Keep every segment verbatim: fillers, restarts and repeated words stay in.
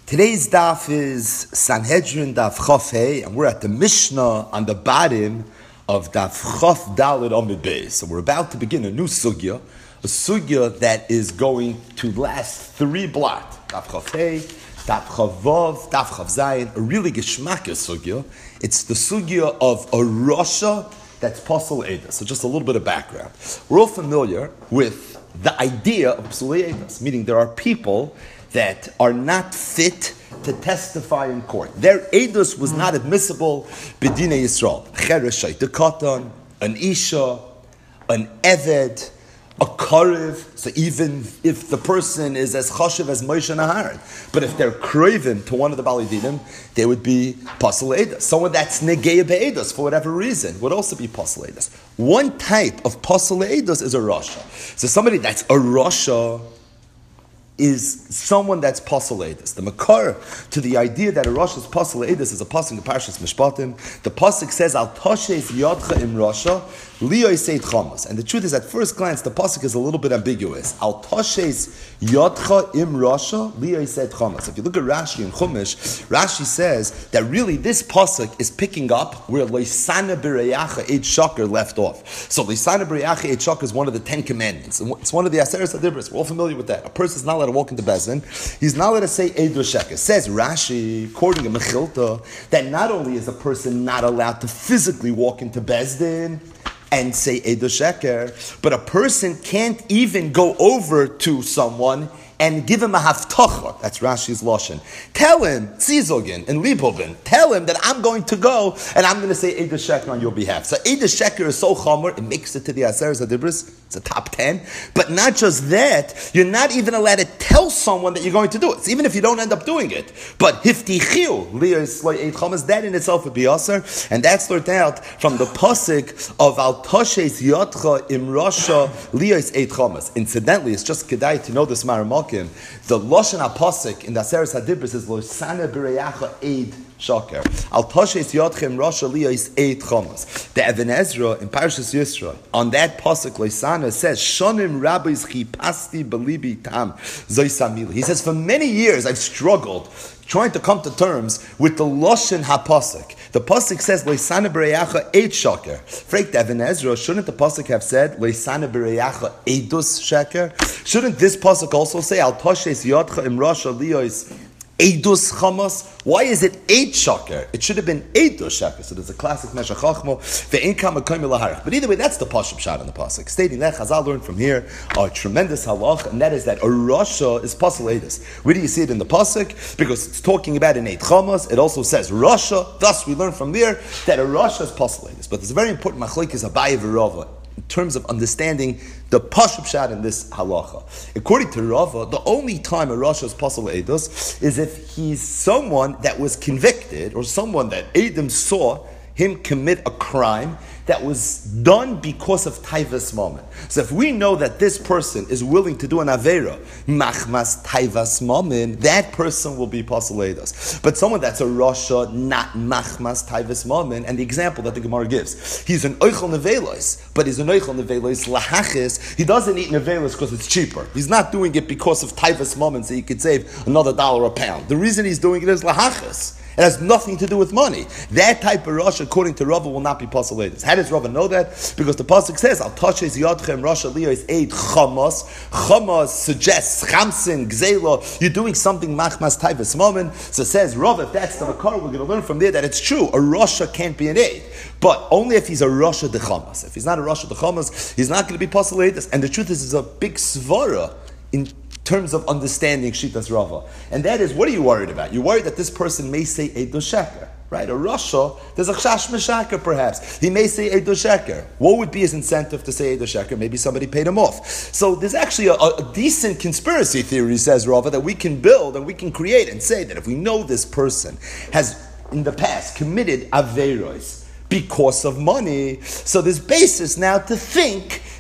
Today's daf is Sanhedrin daf Chaf Hey, and we're at the Mishnah on the bottom of daf Chaf Daled Amud Beis. So we're about to begin a new sugya, a sugya that is going to last three blot. Daf Chaf Hey, daf Chaf Vav, daf Chaf Zayin, a really geschmackes sugya. It's the sugya of a Rasha that's Pasal Eidos. So just a little bit of background. We're all familiar with the idea of Pasal Eidos, meaning there are people that are not fit to testify in court. Their edus was not admissible b'dinei Yisrael. Cheresh shayta katan, an isha, an eved, a karev. So even if the person is as chashiv as Moshe Naharan, but if they're craven to one of the Bali Dinim, they would be pasal edus. Someone that's negeya be'edus for whatever reason would also be pasal edus. One type of pasal edus is a rasha. So somebody that's a rasha is someone that's pasal edus. The makar to the idea that a rasha is pasal edus is a pasuk in Parshas Mishpatim. The pasuk says, "Al tashes yadcha im rasha liyoy seit chamas." And the truth is, at first glance, the pasuk is a little bit ambiguous. Al tashes yadcha im rasha liyoy seit chamas. If you look at Rashi and Chumash, Rashi says that really this pasuk is picking up where loisana b'reyacha eid shaker left off. So loisana b'reyacha eid shaker is one of the Ten Commandments. It's one of the Aseres Hadibros. We're all familiar with that. A person is not allowed to walk into Bezin. He's not allowed to say Eidu Sheker. Says Rashi, according to Mechilta, that not only is a person not allowed to physically walk into Bezdin and say Eidu Sheker, but a person can't even go over to someone and give him a haftacha. That's Rashi's lashon. Tell him, Tzizogin and Libovin, tell him that I'm going to go and I'm going to say Eidah Sheker on your behalf. So Eidah Sheker is so chomer, it makes it to the Aseres Hadibros. It's a top ten. But not just that, you're not even allowed to tell someone that you're going to do it, even if you don't end up doing it. But hiftichiu liyos loy eid chamas, that in itself would be aser, and that's learned out from the pasuk of al tashes yadcha im rasha liyos eid chamas. Incidentally, it's just kedai to know this Maramalkim. The lashon hapasik in the Aseres Hadibros is loisana b'reyacha eid shaker. Al tashes yadcha im rasha liyos eid chamas. The Even Ezra in Parshas Yisro on that pasuk loisana says shonim rabbis chipasti belibi tam zoisamili. He says for many years I've struggled trying to come to terms with the lashon hapasik. The pasuk says loisana b'reyacha eid shaker. Freak the Even Ezra, shouldn't the pasuk have said loisana b'reyacha eidus shaker? Shouldn't this pasuk also say al tashes yadcha im rasha liyos Eidus Chamas? Why is it eight shaker? It should have been Eidus shaker. So there's a classic Meshach Chachmo. But either way, that's the Pashup shot on the pasuk, stating that Chazal learned from here a tremendous halach, and that is that a Rasha is Pasal Eidus. Where do you see it in the pasuk? Because it's talking about an Eid Chamas. It also says Rasha. Thus, we learn from there that a Rasha is Pasal Eidus. But there's a very important machlokes Abaye v'Rava in terms of understanding the Pashup shot in this halacha. According to Rava, the only time a Rasha is Pasal Eidos is if he's someone that was convicted or someone that Eidim saw him commit a crime that was done because of taivas moment. So if we know that this person is willing to do an avera, machmas taivas moment, that person will be pasal eidos. But someone that's a rasha, not machmas taivas moment, and the example that the Gemara gives, he's an oichel nevelos, but he's an oichel nevelos lahachis. He doesn't eat nevelos because it's cheaper. He's not doing it because of taivas moments so he could save another dollar a pound. The reason he's doing it is lahachis. It has nothing to do with money. That type of Rasha, according to Rava, will not be pasal eidos. How does Rava know that? Because the pasuk says, "Al tashes yadchem Rasha liyos eid chamas." Chamas suggests chamsin gzela. You're doing something machmas taivas moment. So says Rava, if that's the makar, we're going to learn from there that it's true. A Rasha can't be an eid, but only if he's a Rasha de chamas. If he's not a Rasha de chamas, he's not going to be pasal eidos. And the truth is, it's a big svara in terms of understanding Shitas Rava. And that is, what are you worried about? You're worried that this person may say Eidu Sheker, right? A Rasha, there's a Chash Meshaker perhaps. He may say Eidu Sheker. What would be his incentive to say Eidu Sheker? Maybe somebody paid him off. So there's actually a, a decent conspiracy theory, says Rava, that we can build and we can create and say that if we know this person has in the past committed Averos because of money, so there's basis now to think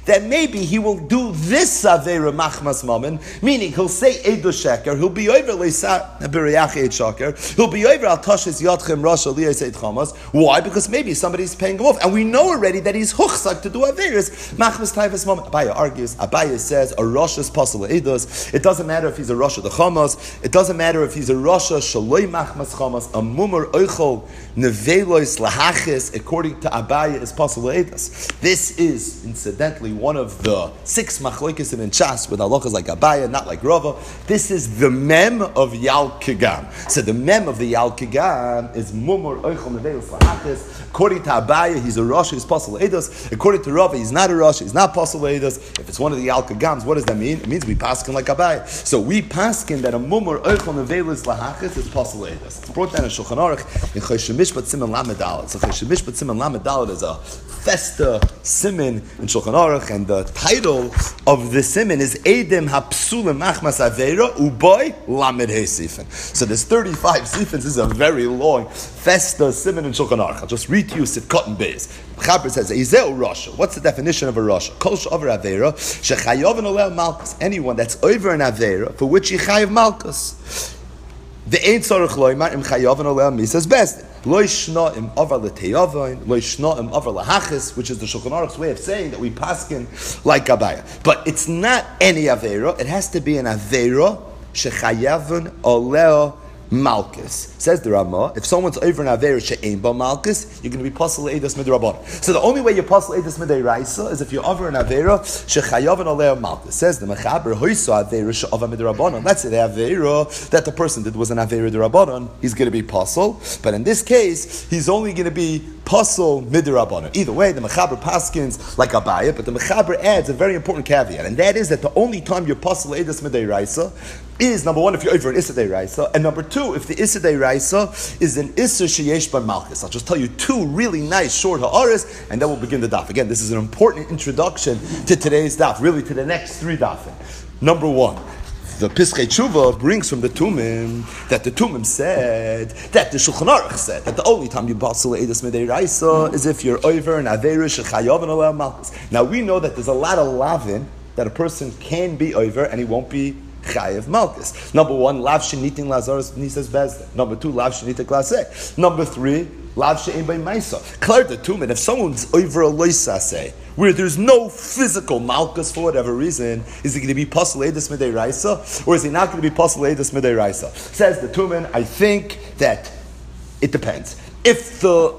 that maybe he will do this Avera Machmas Mammon, meaning he'll say Eidu Sheker, he'll be over Leisa B'Riyach Eid Sheker, he'll be over Al Tashes Yadchem Rosh Aliyah Eid Chamas. Why? Because maybe somebody's paying him off, and we know already that he's Huchsak to do Averas Machmas Taivas Mammon. Abaya argues, Abaya says a Rosh is possible Eidos. It doesn't matter if he's a Rosh of the Chamas, it doesn't matter if he's a Rosh Shaloi Machmas Chamas, a Mumar Oichol Nevelois Lahachis, according to Abaya, is possible Eidos. This is, incidentally, one of the six machlokes in Chas with halachas like Abaya, not like Rava. This is the mem of Yal Kigam. So the mem of the Yal Kigam is Mumar Oichol Nevelos Lahachis. According to Abaya, he's a Rosh, he's possible Eidos. According to Rava, he's not a Rosh, he's not possible Eidos. If it's one of the Yal Kigams, what does that mean? It means we paskin like Abaya. So we paskin that a Mumar Oichol Nevelos Lahachis is possible Eidos. It's brought down in Shulchan Aruch in Choshen Mishpat Siman Lamed Dalet. So Choshen Mishpat Siman Lamed Dalet is a Festa Siman in Shulchan Aruch, and the title of the Siman is Eidim Hapsulim Machmas Aveira Uboy Lamed He Sifin. So there's thirty-five Sifins. This is a very long Festa Siman in Shulchan Aruch. I'll just read to you Sif Cotton Beis. Chaber says, Ezeu Rasha. What's the definition of a Rasha? Kol she'over Aveira shechayav oleh malchus. Anyone that's over an Aveira for which he chayav malchus. The Ein Tzarech Loimar Im Chayav oleh misas best. Lo yishna im avar l'teyavon, lo yishna im avar lahachis, which is the Shulchan Aruch's way of saying that we paskin like Abaya. But it's not any avera; it has to be an avera shechayavon oleo malchus. Says the Ramah, if someone's over an avera she'ein ba malchus, you're going to be pasal eidas midrabanan. So the only way you pasal eidas midraisa is if you're over an avera shechayavon oleo malchus. Says the Mechaber hoysa avera she'ava midrabanan. Let's say the avera that the person did was an avera midrabanan, he's going to be pasal. But in this case, he's only going to be pasal midrabanan. Either way, the Mechaber paskins like Abaya, but the Mechaber adds a very important caveat, and that is that the only time you're pasal eidas midraisa is, number one, if you're over an Issa Deiraisa, and number two, if the Issa Deiraisa is an Issa Sheyesh Bar Malchus. I'll just tell you two really nice short ha'aris, and then we'll begin the daf. Again, this is an important introduction to today's daf, really to the next three dafin. Number one, the Piskei Tshuva brings from the Tumim that the Tumim said, that the Shulchan Aruch said, that the only time you basel Eidas Mideiraisa is if you're over an Aveira Shechayav and Oleh Malchus. Now we know that there's a lot of lavin that a person can be over and he won't be Chayev Malchus. Number one, Lav Shenitin Lazarus Nisas Bezdin. Number two, Lav Shenitin Klaseh. Number three, Lav She'en Bei Maisa. Clear the Tumen, if someone's over a Loisaseh, where there's no physical Malchus for whatever reason, is he going to be Pasal Eidas Midei Raisa, or is he not going to be Pasal Eidas Midei Raisa? Says the Tumen, I think that it depends. If the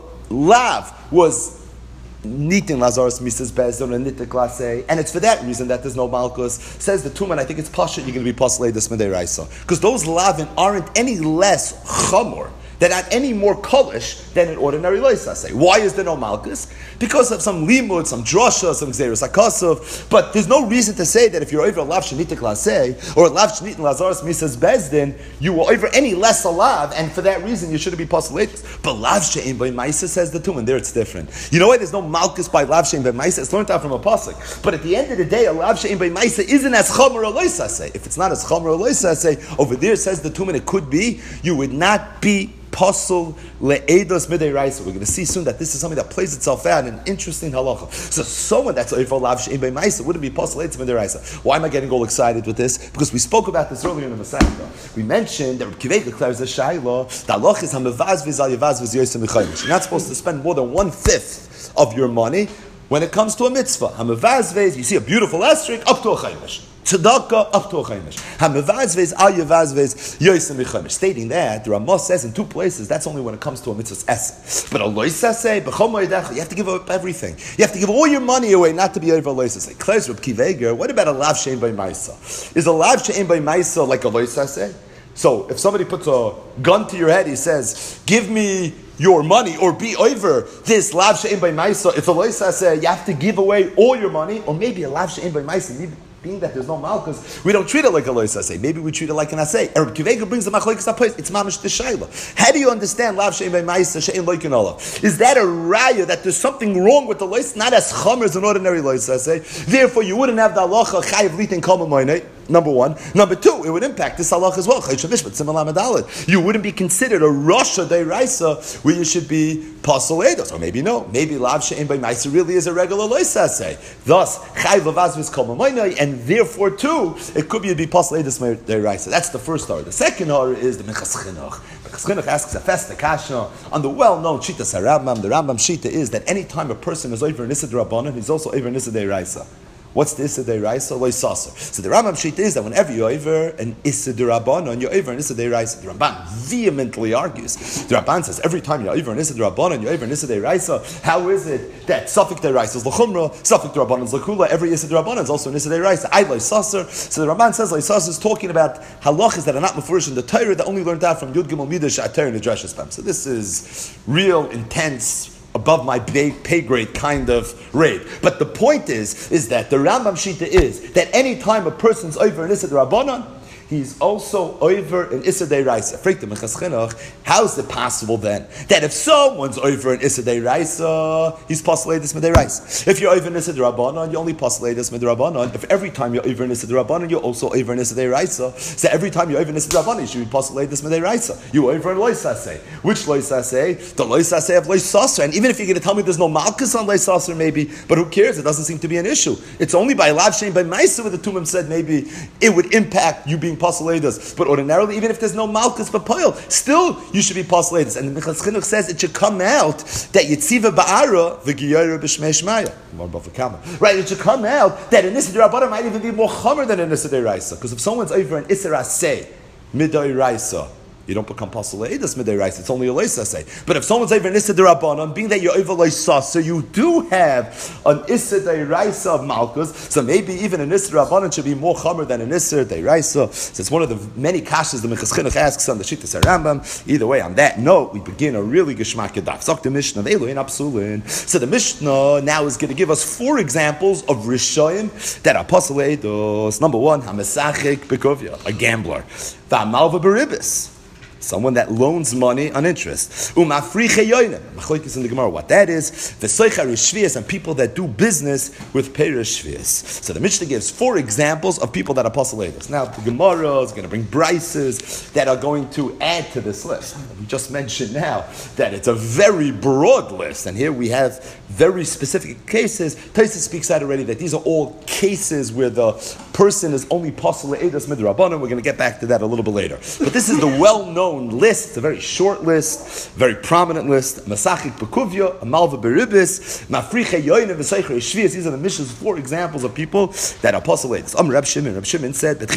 Lav was Nitin Lazarus Misas Bezdon and Nitin Klase, and it's for that reason that there's no Malchus. Says the Tuman, I think it's Pasha, you're going to be Paslei Des Medei Raisa. Because those Lavin aren't any less Chamor, they're not any more Kolish than an ordinary Loisase. Why is there no Malchus? Because of some Limud, some Drosha, some Xeris Akasov, but there's no reason to say that if you're over a Lav Shenitin Klase, or a Lav Shenitin Lazarus Misas Bezdin, you were over any less a Lav, and for that reason you shouldn't be Paslei. But Lav She'en Bei Maisa, says the Tuman, there it's different. You know why there's no Malchus by Lav She'en Bei Maisa? It's learned out from a pasuk. But at the end of the day, a Lav She'en Bei Maisa isn't as Chomer or Loisase. If it's not as Chomer or Loisase, over there says the Tuman, it could be, you would not be Pasul le'edos midei raisa. We're going to see soon that this is something that plays itself out in an interesting halacha. So someone that's over lav she'en bei maisa wouldn't be pasul le'edos midei raisa. Why am I getting all excited with this? Because we spoke about this earlier in the Masechta. We mentioned that Reb Kivei declares a shayla. The halacha is hamevaz v'zal yevaz v'zyoysim v'chaymish. You're not supposed to spend more than one fifth of your money when it comes to a mitzvah. Hamevaz v'z, you see a beautiful asterisk up to a chaymish. Tzedakah up to a chaymish. Hamevazvez al yevazvez yoysim b'chaymish. Stating that, the Ramah says in two places, that's only when it comes to a mitzvah's essence. But a loisaseh, b'chol moedecha, you have to give up everything. You have to give all your money away, not to be over a loisaseh. Klaus Reb Kiveger, what about a lav she'en by maisa? Is a lav she'en by maisa like a loisaseh? So, if somebody puts a gun to your head, he says, give me your money, or be over this lav she'en by maisa, it's a loisaseh, you have to give away all your money, or maybe a lav she'en by maisa, being that there's no malchus, we don't treat it like a lois asay. Maybe we treat it like an asay. And Reb Kivega brings the machlokes apart. It's mamish t'shayla. How do you understand lav she'en by ma'isa she'en loikin olav? Is that a raya that there's something wrong with the lois, not as chamer as an ordinary lois asay? Therefore, you wouldn't have the halacha chayiv litin kol mamoinei. Number one. Number two, it would impact this halach as well. You wouldn't be considered a Rasha Deiraisa where you should be Pasal Eidos. Or maybe no. Maybe Lav She'en by Maisa really is a regular Loisase. Thus, Chayv Avazvis Kol Mamoinai, and therefore too, it could be, be Pasal Eidos Deiraisa. That's the first order. The second order is the Minchas Chinuch. Minchas Chinuch asks a festa kasha on the well-known Shita Sarambam. The Rambam Shita is that any time a person is over an Issa D'Rabbanan, he's also over an Issa Deiraisa. What's the Issa Deiraisa? Loisaser. So the Rambam Shita is that whenever you're over an Issa D'Rabbanan, you're over an Issa Deiraisa. The Ramban vehemently argues. The Ramban says every time you're over an Issa D'Rabbanan, you're over an Issa Deiraisa. How is it that Safik Deiraisa is L'chumra, Safik D'Rabbanan is L'kula, every Issa D'Rabbanan is also an Issa Deiraisa? I Loisaser. So the Ramban says Loisaser is talking about halachas that are not mefurish in the Torah that only learned out from Yud Gimel Midah Sha'ater and the Dreshes Pam. So this is real intense, above my pay, pay grade kind of raid. But the point is, is that the Rambam Shita is that any time a person's over an Issa D'Rabbanan, he's also over an Issa Deiraisa. How is it possible then that if someone's over an Issa Deiraisa, he's Pasaleidus Midiraisa? If you're over an Issa D'Rabbanan, you only Pasaleidus Midirabanan. If every time you're over an Issa D'Rabbanan, you're also over an Issa Deiraisa. So every time you're over an Issa D'Rabbanan, you should be Pasaleidus Midiraisa. You're over an Loisase. Which Loisase? The Loisase of Loisasr. And even if you're going to tell me there's no Malchus on Loisasr, maybe, but who cares? It doesn't seem to be an issue. It's only by Lav Shein, by Maisa, where the Tumim said maybe it would impact you being Pasaleidus. But ordinarily, even if there's no Malchus but Poil, still you should be Pasaleidus. And the Minchas Chinuch says it should come out that Yitziva Ba'ara v'Giyara b'Shmei Shmaya. Right, it should come out that an Issa D'Rabbanan might even be more chomer than an Issa D'Oraisa. Because if someone's over an Issa Raseh, Midoraisa, you don't become Pasaleidus Midoraisa, it's only a Loisaseh. But if someone's over an Issa D'Rabbanan, being that you're over Loisas, so you do have an Issa D'Oraisa of Malchus, so maybe even an Issa D'Rabbanan should be more chomer than an Issa D'Oraisa. So it's one of the many kashas the Minchas Chinuch asks on the Shittas Rambam. Either way, on that note, we begin a really geschmack daf. Zok the Mishnah, Eloin Apsulin. So the Mishnah now is going to give us four examples of Rishoyim that are Pasaleidus. Number one, Hamesachik Bekovya, a gambler. V'amalva Beribis, someone that loans money on interest. Umafriche yoinem. Machlokes in the Gemara. What that is, v'soichar shvius, and people that do business with perish shvius. So the Mishnah gives four examples of people that are Pasaleidus. Now the Gemara is going to bring brises that are going to add to this list. We just mentioned now that it's a very broad list, and here we have very specific cases. Taisa speaks out already that these are all cases where the person is only Pasaleidus midrabanan. We're going to get back to that a little bit later. But this is the well-known list. It's a very short list, very prominent list. Masachik Bekuvya, Amalva Beribis, Mafriche Yoine, V'Seicher Shvius. These are the Mishnah's four examples of people that are Pasaleidus. Am Reb Shimon. Reb Shimon said that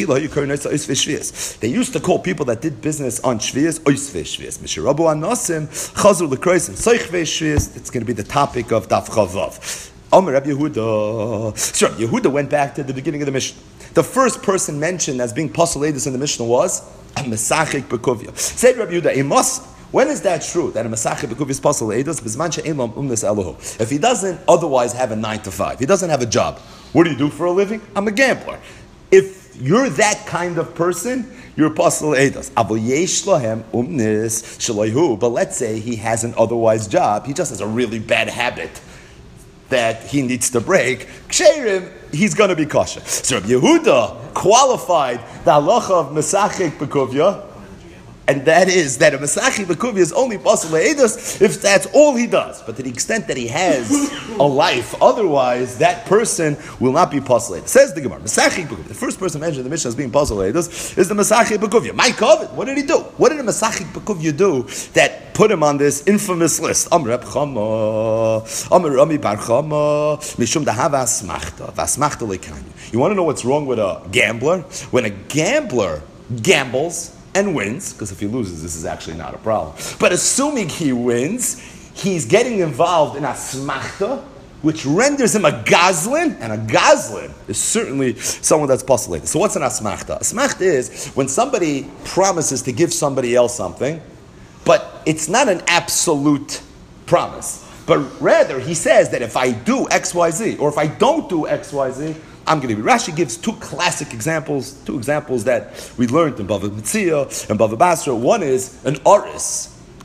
they used to call people that did business on Shvius Oisve Shvius. Mishirabu Anosim Chazur Lekrois and Seichve Shvius. It's going to be the topic of Daf Chavav. Amar Reb Yehuda. So Yehuda went back to the beginning of the Mishnah. The first person mentioned as being Pasaleidus in the Mishnah was a Mesachik Bekuvya. Said Reb Yehuda, it must. When is that true? That a Mesachik Bekuvya is Pasaleidus? Bizman she'ein lo umnes elohu. If he doesn't otherwise have a nine to five, he doesn't have a job. What do you do for a living? I'm a gambler. If you're that kind of person, you're Pasaleidus. Avol yesh lahem umnes shalohu. But let's say he has an otherwise job. He just has a really bad habit that he needs to break. Ksherim, he's going to be kosher. So Rabbi Yehuda qualified the halacha of Mesachik Bekuvya, and that is that a Mesachik Bekuvya is only Pasaleidus if that's all he does. But to the extent that he has a life, otherwise that person will not be Pasaleidus. Says the Gemara, Mesachik Bekuvya. The first person mentioned in the Mishnah as being Pasaleidus is the Mesachik Bekuvya. My covet, what did he do? What did a Mesachik Bekuvya do that put him on this infamous list? Amr Reb Chama, Amr Rami Bar Chama, Mishum Dahava Asmachta, Vasmachta Lekanya. You want to know what's wrong with a gambler? When a gambler gambles and wins, because if he loses, this is actually not a problem. But assuming he wins, he's getting involved in asmachta, which renders him a gazlin, and a gazlin is certainly someone that's Pasaleidus. So what's an asmachta? Asmachta is when somebody promises to give somebody else something, but it's not an absolute promise. But rather, he says that if I do X, Y, Z, or if I don't do X, Y, Z, I'm going to be. Rashi gives two classic examples, two examples that we learned in Bava Metzia and Bava Basra. One is an oris.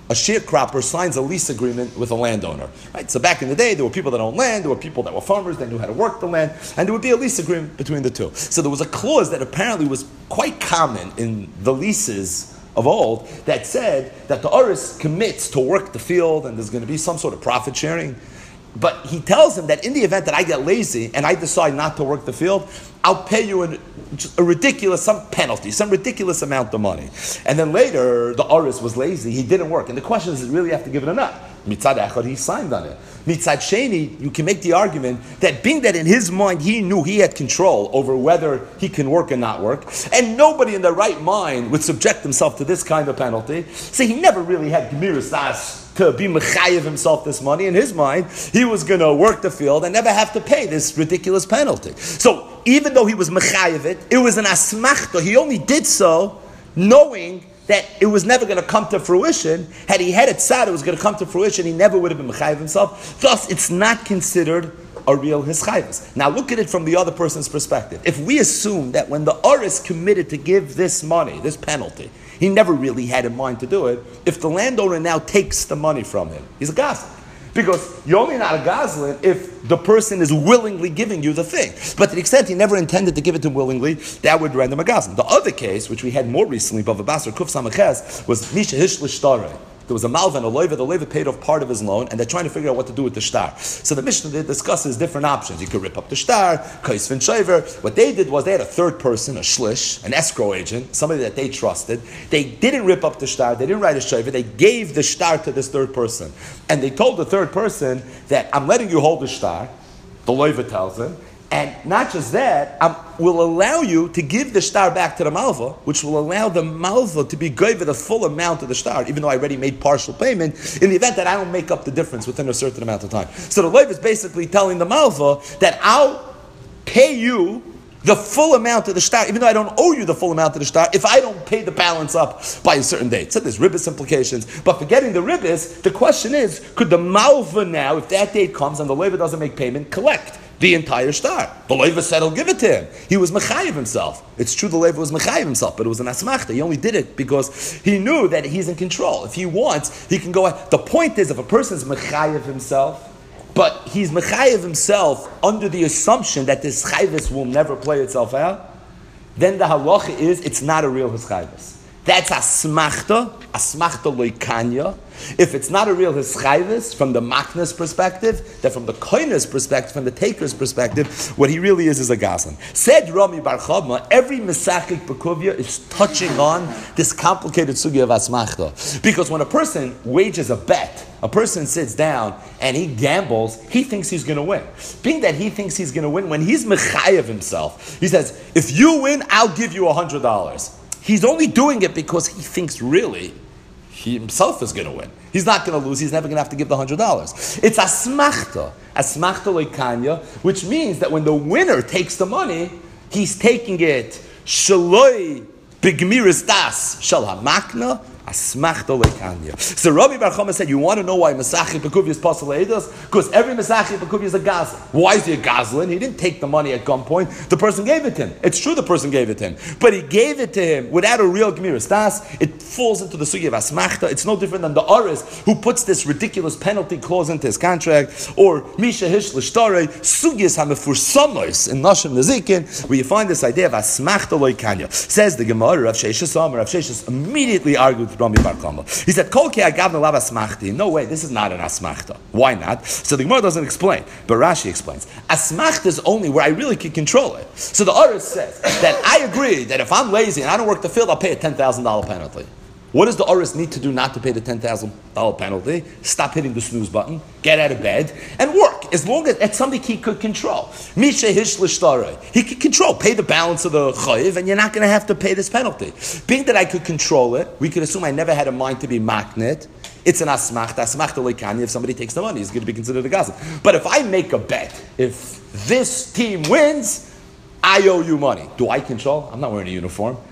a sharecropper signs a lease agreement with a landowner. Right? So back in the day, there were people that owned land, there were people that were farmers, they knew how to work the land, and there would be a lease agreement between the two. So there was a clause that apparently was quite common in the leases of old that said that the Oris commits to work the field and there's going to be some sort of profit sharing. But he tells him that in the event that I get lazy and I decide not to work the field, I'll pay you an, a ridiculous, some penalty, some ridiculous amount of money. And then later, the Oris was lazy, he didn't work. And the question is, does he really have to give it or not? Mitzad Echad, he signed on it. Mitzad Sheni, you can make the argument that being that in his mind he knew he had control over whether he can work or not work, and nobody in their right mind would subject himself to this kind of penalty, so he never really had Gemiras Das to be mechayev himself this money. In his mind, he was going to work the field and never have to pay this ridiculous penalty. So even though he was mechayev it, it was an asmachta. He only did so knowing that it was never going to come to fruition. Had he had it sad, it was going to come to fruition, he never would have been mechayev himself. Thus, it's not considered a real hischayvus. Now look at it from the other person's perspective. If we assume that when the Oris committed to give this money, this penalty, he never really had in mind to do it, if the landowner now takes the money from him, he's a goslin. Because you're only not a goslin if the person is willingly giving you the thing. But to the extent he never intended to give it to him willingly, that would render him a goslin. The other case, which we had more recently, Bava Basra Kuf Samachez, was Misha Hishlish Tarei. There was a malvan, a loiva, the loiva paid off part of his loan, and they're trying to figure out what to do with the shtar. So the Mishnah discusses different options. You could rip up the shtar, kais fin shaver. What they did was they had a third person, a shlish, an escrow agent, somebody that they trusted. They didn't rip up the shtar, they didn't write a shaver, they gave the shtar to this third person. And they told the third person that I'm letting you hold the shtar, the loiva tells him, and not just that, I will allow you to give the shtar back to the malva, which will allow the malva to be given the full amount of the shtar, even though I already made partial payment, in the event that I don't make up the difference within a certain amount of time. So the loiva is basically telling the malva that I'll pay you the full amount of the shtar, even though I don't owe you the full amount of the shtar, if I don't pay the balance up by a certain date. So there's ribbis implications. But forgetting the ribbis, the question is, could the malva now, if that date comes and the loiva doesn't make payment, collect the entire shtar? The loiva said he'll give it to him. He was mechayev himself. It's true the loiva was mechayev himself, but it was an asmachta. He only did it because he knew that he's in control. If he wants, he can go out. The point is, if a person's mechayev himself, but he's mechayev himself under the assumption that this chayvus will never play itself out, then the halacha is, it's not a real hischayvus. That's asmachta, asmachta loikanya. If it's not a real hischayvus from the makna's perspective, then from the koiner's perspective, from the taker's perspective, what he really is is a goslin. Said Rami Bar Chavma, every mesachik bekuvia is touching on this complicated sugya of asmachta. Because when a person wages a bet, a person sits down and he gambles, he thinks he's going to win. Being that he thinks he's going to win, when he's mechayev himself, he says, if you win, I'll give you one hundred dollars. He's only doing it because he thinks really he himself is going to win. He's not going to lose. He's never going to have to give the one hundred dollars. It's asmachta, asmachta loikanya, which means that when the winner takes the money, he's taking it shaloi b'gemiras das shel hamakna, asmachta loikanya. So Rabbi Bar Chama said, you want to know why Masachik Bekuvia is possible Eidos? Because every Masachik Bekuvia is a Gazlan. Why is he a Gazlan? He didn't take the money at gunpoint. The person gave it to him. It's true the person gave it to him. But he gave it to him without a real Gemiras Das. It falls into the Sugi of Asmachta. It's no different than the Oris who puts this ridiculous penalty clause into his contract. Or Misha Hish L'Shtarei, Sugis HaMefur Somos in Nashim Nezikin, where you find this idea of Asmachta Loikanya. Says the Gemara, Rav Sheshis Amar, Rav Sheshis immediately argued with Rami Bar Chama. He said, Kol ki agavna lav asmachti. No way, this is not an asmachta. Why not? So the Gemara doesn't explain, but Rashi explains. Asmachta is only where I really can control it. So the Oris says that I agree that if I'm lazy and I don't work the field, I'll pay a ten thousand dollars penalty. What does the Oris need to do not to pay the ten thousand dollars penalty? Stop hitting the snooze button, get out of bed, and work. As long as it's something he could control. Misha Hish L'Shtarei. He could control, pay the balance of the chayiv, and you're not going to have to pay this penalty. Being that I could control it, we could assume I never had a mind to be maknit. It's an asmachta, asmachta leikani. If somebody takes the money, he's going to be considered a gazan. But if I make a bet, if this team wins, I owe you money. Do I control? I'm not wearing a uniform.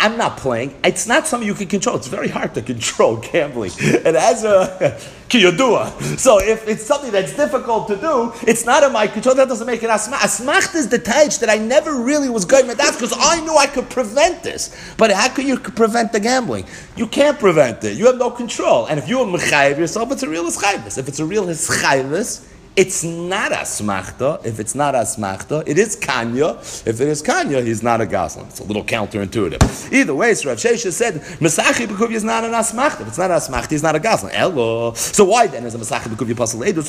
I'm not playing. It's not something you can control. It's very hard to control gambling. And as a kiyodua, so if it's something that's difficult to do, it's not in my control. That doesn't make it asmach. Asmach is the taich that I never really was going with that because I knew I could prevent this. But how can you prevent the gambling? You can't prevent it. You have no control. And if you are mechayev yourself, it's a real hischayvus. If it's a real hischayvus, it's not asmachta. If it's not asmachta, it is kanya. If it is kanya, he's not a goslin. It's a little counterintuitive. Either way, so Rav Shesha said, Mesachi b'kuvya is not an asmachta. If it's not asmachta, he's not a goslin. Elo. So why then is a Mesachi b'kuvya pasal edus?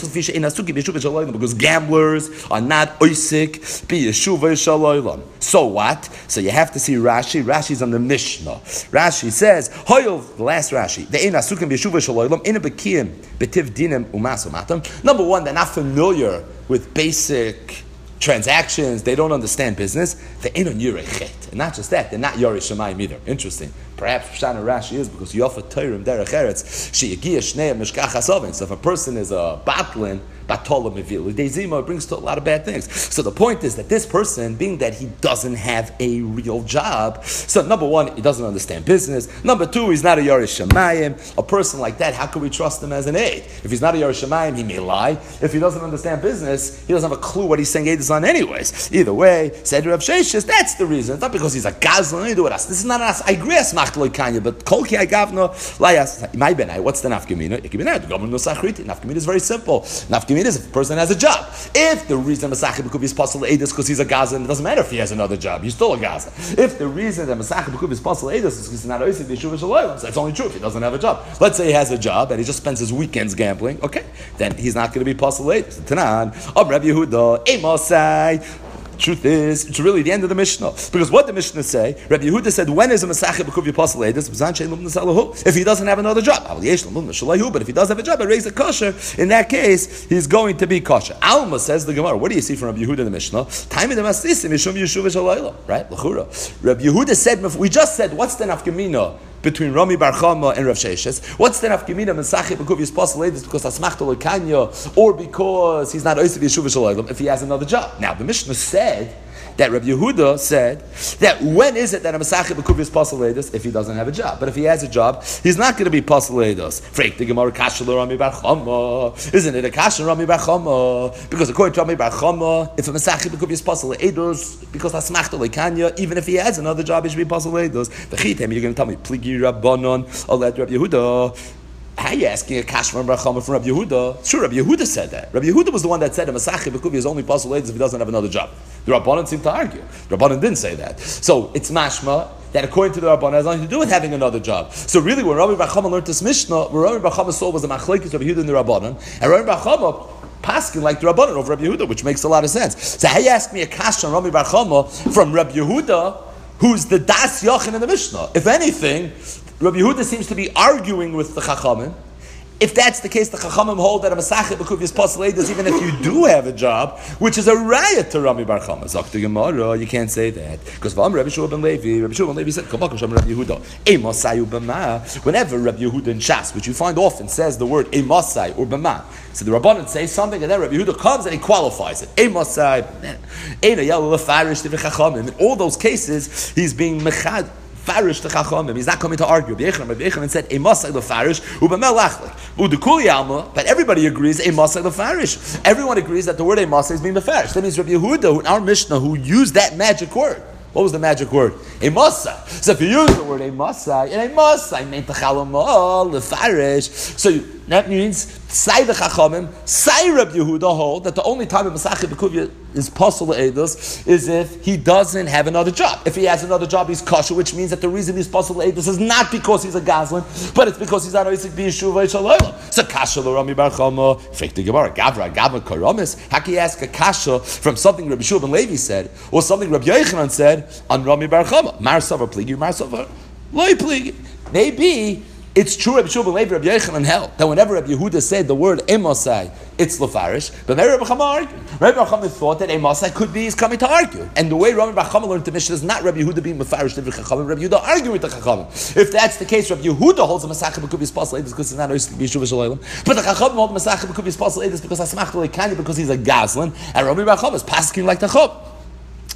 Because gamblers are not oisik b'yeshuva shalaylam. So what? So you have to see Rashi. Rashi's on the Mishnah. Rashi says, Hoyel, the last Rashi, the ein asukim b'yeshuva shalaylam, ein b'kiyim b'tiv dinim u'masomatam. Number one, they're not familiar with basic transactions. They don't understand business. They ain't on Yurechet. And not just that, they're not Yorei Shemayim either. Interesting. Perhaps Pshana Rashi is because Yofa Teirim Derech Eretz She'yagia Shnei Mishkach HaSovin. So if a person is a batlin, Batola Mevil, Deizima brings to a lot of bad things. So the point is that this person, being that he doesn't have a real job, so number one, he doesn't understand business. Number two, he's not a Yorei Shemayim. A person like that, how can we trust him as an aid? If he's not a Yorei Shemayim, he may lie. If he doesn't understand business, he doesn't have a clue what he's saying aid is on anyways. Either way, said Rav Sheshes, that's the reason. It's not because he's a gazlan, he do it us. This is not us. I agree as machtloy kanya, but kol ki I gavno layas. My benai, what's the nafkamina? The government no sachriti. Nafkamina is very simple. Nafkamina is if a person has a job. If the reason Masachim B'kuv is possible aid is because he's a Gazan, it doesn't matter if he has another job. He's still a Gazan. If the reason that Masachim B'kuv is possible aid is because he's not a Yisrael Yeshuv Shalom, so it's only true if he doesn't have a job. Let's say he has a job and he just spends his weekends gambling. Okay, then he's not going to be possible aid. Tanan, Ob Rabbi Yehuda, Emosai. Truth is, it's really the end of the Mishnah. Because what the Mishnah say, Rabbi Yehuda said, when is a Masachet B'kuv Yipasal Eidus? If he doesn't have another job. But if he does have a job, it raises a kosher. In that case, he's going to be kosher. Alma says the Gemara. What do you see from Rabbi Yehuda in the Mishnah? Time in the Masisim, Yishum Yeshuv Shalayla. Right? L'chura. Rabbi Yehuda said, we just said, what's the nafkamina between Rami Bar Chama and Rav Sheshes? What's the nafkamina Masachet B'kuv Yipasal Eidus because Asmachta Lekanya or because he's not Oisiv Yeshuv Shalayla if he has another job? Now, the Mishnah said that Rabbi Yehuda said that when is it that a Masachet B'kuv is Pasal Eidos if he doesn't have a job? But if he has a job, he's not going to be Pasal Eidos. Freik the Gemara Kasha Rami Bar Chama. Isn't it a Kasha Rami Bar Chama? Because according to Rami Bar Chama, if a Masachet B'kuv is Pasal Eidos, because Asmachta Lekanya, even if he has another job, he should be Pasal Eidos. V'chitem, you're going to tell me Pligi Rabbanon, I'll let Rabbi Yehuda. How are you asking a kash from Rabbi Chama from Rabbi Yehuda? Sure, Rabbi Yehuda said that. Rabbi Yehuda was the one that said a Masachet B'kuv is only possible if he doesn't have another job. The Rabbanan seemed to argue. The Rabbanan didn't say that. So it's mashma that according to the Rabbanan has nothing to do with having another job. So really, when Rabbi Bar Chama learned this Mishnah, what Rabbi Bar Chama saw was a machlekes Rabbi Yehuda and the Rabbanan, and Rabbi Bar Chama paskin like the Rabbanan over Rabbi Yehuda, which makes a lot of sense. So how you ask me a kash on Rabbi Bar Chama from Rabbi Yehuda, who's the das yachin in the Mishnah? If anything, Rabbi Yehuda seems to be arguing with the Chachamim. If that's the case, the Chachamim hold that a Masachet B'kuv is possible even if you do have a job, which is a riot to Rami Bar Chama. Zok the Gemara, you can't say that. Because Rabbi Shua ben Levi, Rabbi Shua ben Levi said, Rabbi Yehuda, Emasai B'ma. Whenever Rabbi Yehuda in Shas, which you find often, says the word Emasai or B'ma, so the Rabbanan say something, and then Rabbi Yehuda comes and he qualifies it. Emasai, Eina Yal Lefarish Tivei Chachamim. In all those cases, he's being mechad. Farish to Chachamim. He's not coming to argue. Rabbi Yechanan said, "Emasai lefarish ubemel udukuli alma." But everybody agrees, "Emasai lefarish." Everyone agrees that the word "emasai" is being mefarish. That means Rabbi Yehuda, in our Mishnah, who used that magic word. What was the magic word? Emasai. So if you use the word Emasai, and Emasai meant the chalamal lefarish. So you, that means say the Chachamim, say Rabbi Yehuda hold that the only time a Masachet B'kuv is possible Eidos is if he doesn't have another job. If he has another job, he's kosher, which means that the reason he's possible Eidos is not because he's a Gazlan, but it's because he's not Oisik B'Yeshuva Yishalayla. So kasha l'Rami Bar Chama, fake the Gemara, Gavra, Gavra Karamis. How can you ask a kasha from something Rabbi Shua ben Levi said, or something Rabbi Yechanan said on Rami Bar Chama? Mar Savar Pligi, Mar Savar Loi Pligi. Maybe it's true Rabbi Shua ben Levi, Rabbi Yechanan held that whenever Rabbi Yehuda said the word Emosai, it's lefarish. But maybe Rabbi Chama argued. Rabbi Chama thought that Emosai could be he's coming to argue, and the way Rabbi Chama learned the Mishnah is not Rabbi Yehuda being mefarish to Rabbi Chachamim. Rabbi Yehuda arguing with the Chachamim. If that's the case, Rabbi Yehuda holds a Masachet B'kuv is possible because he's not a Yeshuv Shalayim. But the Chachamim hold a Masachet B'kuv is possible because Asmachta Lekanya because he's a Gazlan, and Rabbi Chama is pasking like the Chachamim.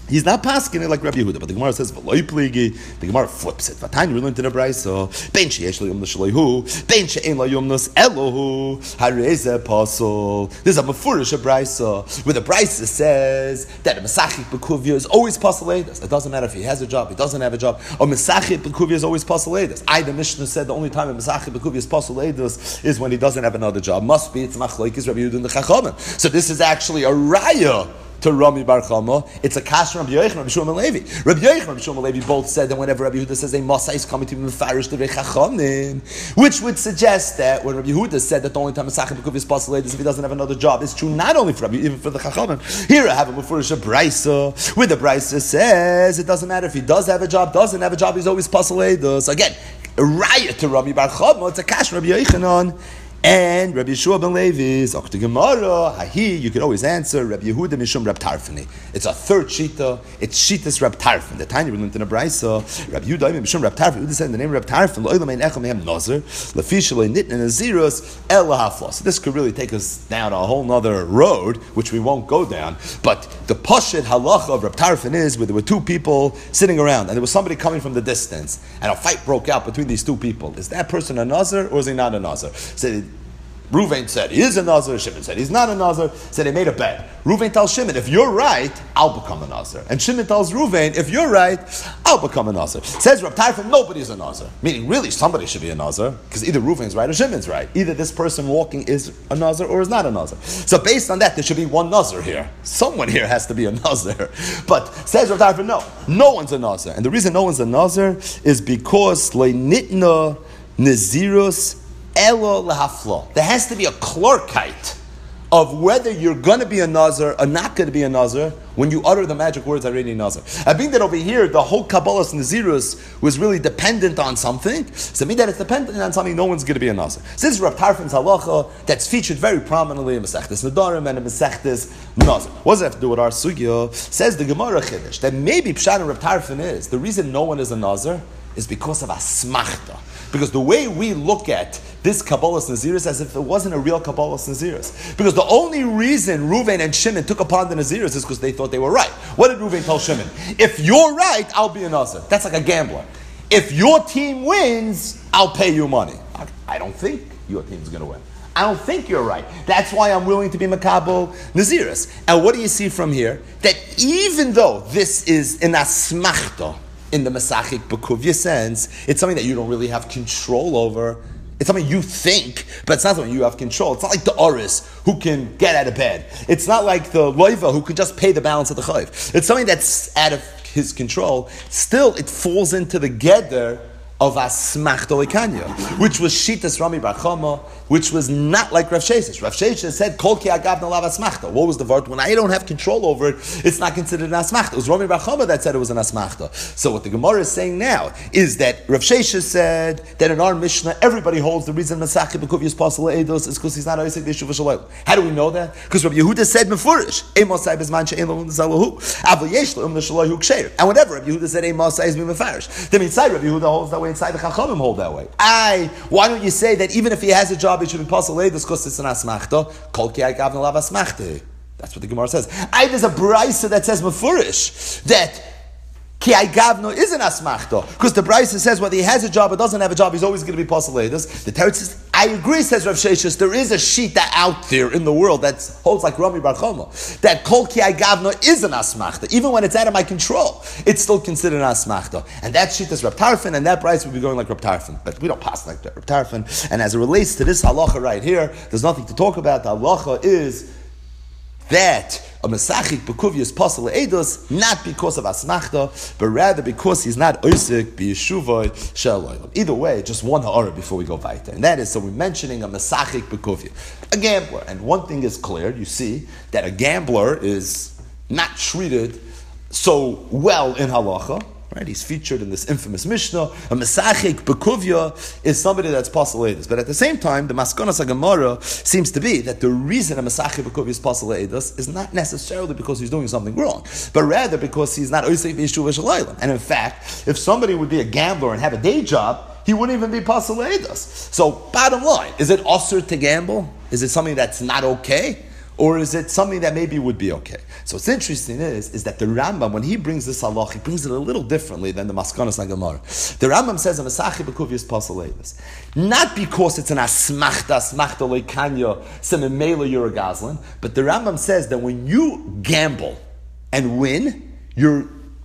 He's not pasking it like Rabbi Yehuda, but the Gemara says, "V'loi pligi." The Gemara flips it. Vatani, we learned in a brayso. Ben sheyesh lo yomnus shleihu, ben she'en lo yomnus elohu. Hareze pasol. This is a mefurish brayso where the brayso says that a mesachik bekuvia is always pasoledas. It doesn't matter if he has a job, he doesn't have a job. A mesachik bekuvia is always pasoledas. I, the Mishnah, said the only time a mesachik bekuvia is pasoledas is when he doesn't have another job. Must be it's machlokes Rabbi Yehuda and the Chachamim. So this is actually a raya to Rami Bar Chama. It's a kash from Rabbi Yochanan, Rabbi Shmuel Levi. Rabbi Yochanan and Rabbi Shmuel Levi both said that whenever Rabbi Yehuda says a Masa is coming to be mefarish to the Chachamim, which would suggest that when Rabbi Yehuda said that the only time Masachet B'kuv is possible is if he doesn't have another job, it's true not only for Rabbi, even for the Chachamim. Here I have a mefurish brayso, where the brayso says it doesn't matter if he does have a job, doesn't have a job, he's always possible. So again, a riot to Rabbi Bar Chama, it's a kash Rabbi Yochanan. And Rabbi Yeshua ben Levi is Okta Gemara. Hahi, you could always answer Rabbi Yehuda Mishum Rab Tarfani. It's a third shita. It's shitas Rab Tarfan. The tiny we learned in a brayso. Rabbi Yehuda Mishum Rab Tarfan. Yehuda said in the name of Rab Tarfan, Lo Elam Ein Echam Mehem Nazir, Lafisha Lo Nitn and Naziros El Lahafla. So this could really take us down a whole nother road, which we won't go down. But the Pashit halacha of Rab Tarfan is where there were two people sitting around, and there was somebody coming from the distance, and a fight broke out between these two people. Is that person a Nazir or is he not a Nazir? So Ruvain said he is a Nazir, Shimon said he's not a Nazir, so they made a bet. Ruvain tells Shimon, if you're right, I'll become a Nazir. And Shimon tells Ruvain, if you're right, I'll become a Nazir. Says Rab Tarfon, nobody's a Nazir. Meaning, really, somebody should be a Nazir, because either Ruvain's right or Shimon's right. Either this person walking is a Nazir or is not a Nazir. So based on that, there should be one Nazir here. Someone here has to be a Nazir. But says Rab Tarfon, no, no one's a Nazir. And the reason no one's a Nazir is because le'nitna nazirus elo lahaflo. There has to be a clarkite of whether you're going to be a Nazir or not going to be a Nazir when you utter the magic words, I really Nazir. I think that over here, the whole Kabbalah's Nazirus was really dependent on something. So mean that it's dependent on something, no one's going to be a Nazir. Since Rav Tarfon's halacha, that's featured very prominently in Masechtas Nedarim and in Masechtas Nazir. What does that have to do with our sugya? Says the Gemara Chiddush, that maybe Pshat and Rav Tarfon is, the reason no one is a Nazir is because of asmachta. Because the way we look at this Kabbalah's Naziris as if it wasn't a real Kabbalah's Naziris. Because the only reason Reuven and Shimon took upon the Naziris is because they thought they were right. What did Reuven tell Shimon? If you're right, I'll be a Nazir. That's like a gambler. If your team wins, I'll pay you money. I don't think your team's going to win. I don't think you're right. That's why I'm willing to be Makabel Naziris. And what do you see from here? That even though this is an asmachta, in the Masachik Bekuvia sense, it's something that you don't really have control over. It's something you think, but it's not something you have control. It's not like the Oris who can get out of bed. It's not like the Loiva who can just pay the balance of the Chayv. It's something that's out of his control. Still, it falls into the Geder of Asmachta Lekanya, which was Shitas Rami Bar Chama, which was not like Rav Sheshes. Rav Sheshes said, Kol ki agav nalav asmachta. What was the word? When I don't have control over it, it's not considered an asmachta. It was Rami Bar Chama that said it was an asmachta. So what the Gemara is saying now is that Rav Sheshes said that in our Mishnah, everybody holds the reason Masachik B'kuv Yispasal Eidos is because he's not Oisek V'Yishuv V'Shalayim. How do we know that? Because Rabbi Yehuda said Mefurish, Eimosai B'zman She'en Lo Zalahu, Avol Yesh Lo Im L'Shalayhu Ksheir. And whatever Rabbi Yehuda said, Eimosai is Mefarish. Then inside Rabbi Yehuda holds that way, inside the Chachamim hold that way. I, why don't you say that even if he has a job, it should be possible because it's an asmachta? Kol ki agav nalav asmachta. That's what the Gemara says. I, there's a brayso that says mefurish that ki agavno is an asmachta because the brayso says whether he has a job or doesn't have a job, he's always going to be possible. The Teretz says, I agree, says Rav Sheshes, there is a shita out there in the world that holds like Rami Bar Chama, that kol ki agavno is an asmachta. Even when it's out of my control, it's still considered an asmachta. And that shita is Rav Tarfon, and that price would be going like Rav Tarfon. But we don't pass like Rav Tarfon. And as it relates to this halacha right here, there's nothing to talk about. The halacha is that a Masachik B'Kuvia is possible Eidos, not because of Asmachta, but rather because he's not Oisik B'Yeshuvah Shaloylam. Either way, just one ha'ara before we go weiter. And that is, so we're mentioning a Masachik B'Kuvia, a gambler. And one thing is clear, you see, that a gambler is not treated so well in halacha. Right, he's featured in this infamous Mishnah. A Masachik B'Kuvya is somebody that's Pasal But at the same time, the Maskonas HaGemara seems to be that the reason a Masachik B'Kuvya is Pasal is not necessarily because he's doing something wrong, but rather because he's not Oisei V'Yishuv V'Shalayim. And in fact, if somebody would be a gambler and have a day job, he wouldn't even be Pasal So, bottom line, is it usher to gamble? Is it something that's not okay? Or is it something that maybe would be okay? So what's interesting is, is that the Rambam, when he brings this halach, he brings it a little differently than the Maskanos Nagamara. The Rambam says, "Masachi b'kuviyas pasalevis," not because it's an asmachta, asmachta leikanya, sememela you're a gazlan, but the Rambam says that when you gamble and win, you're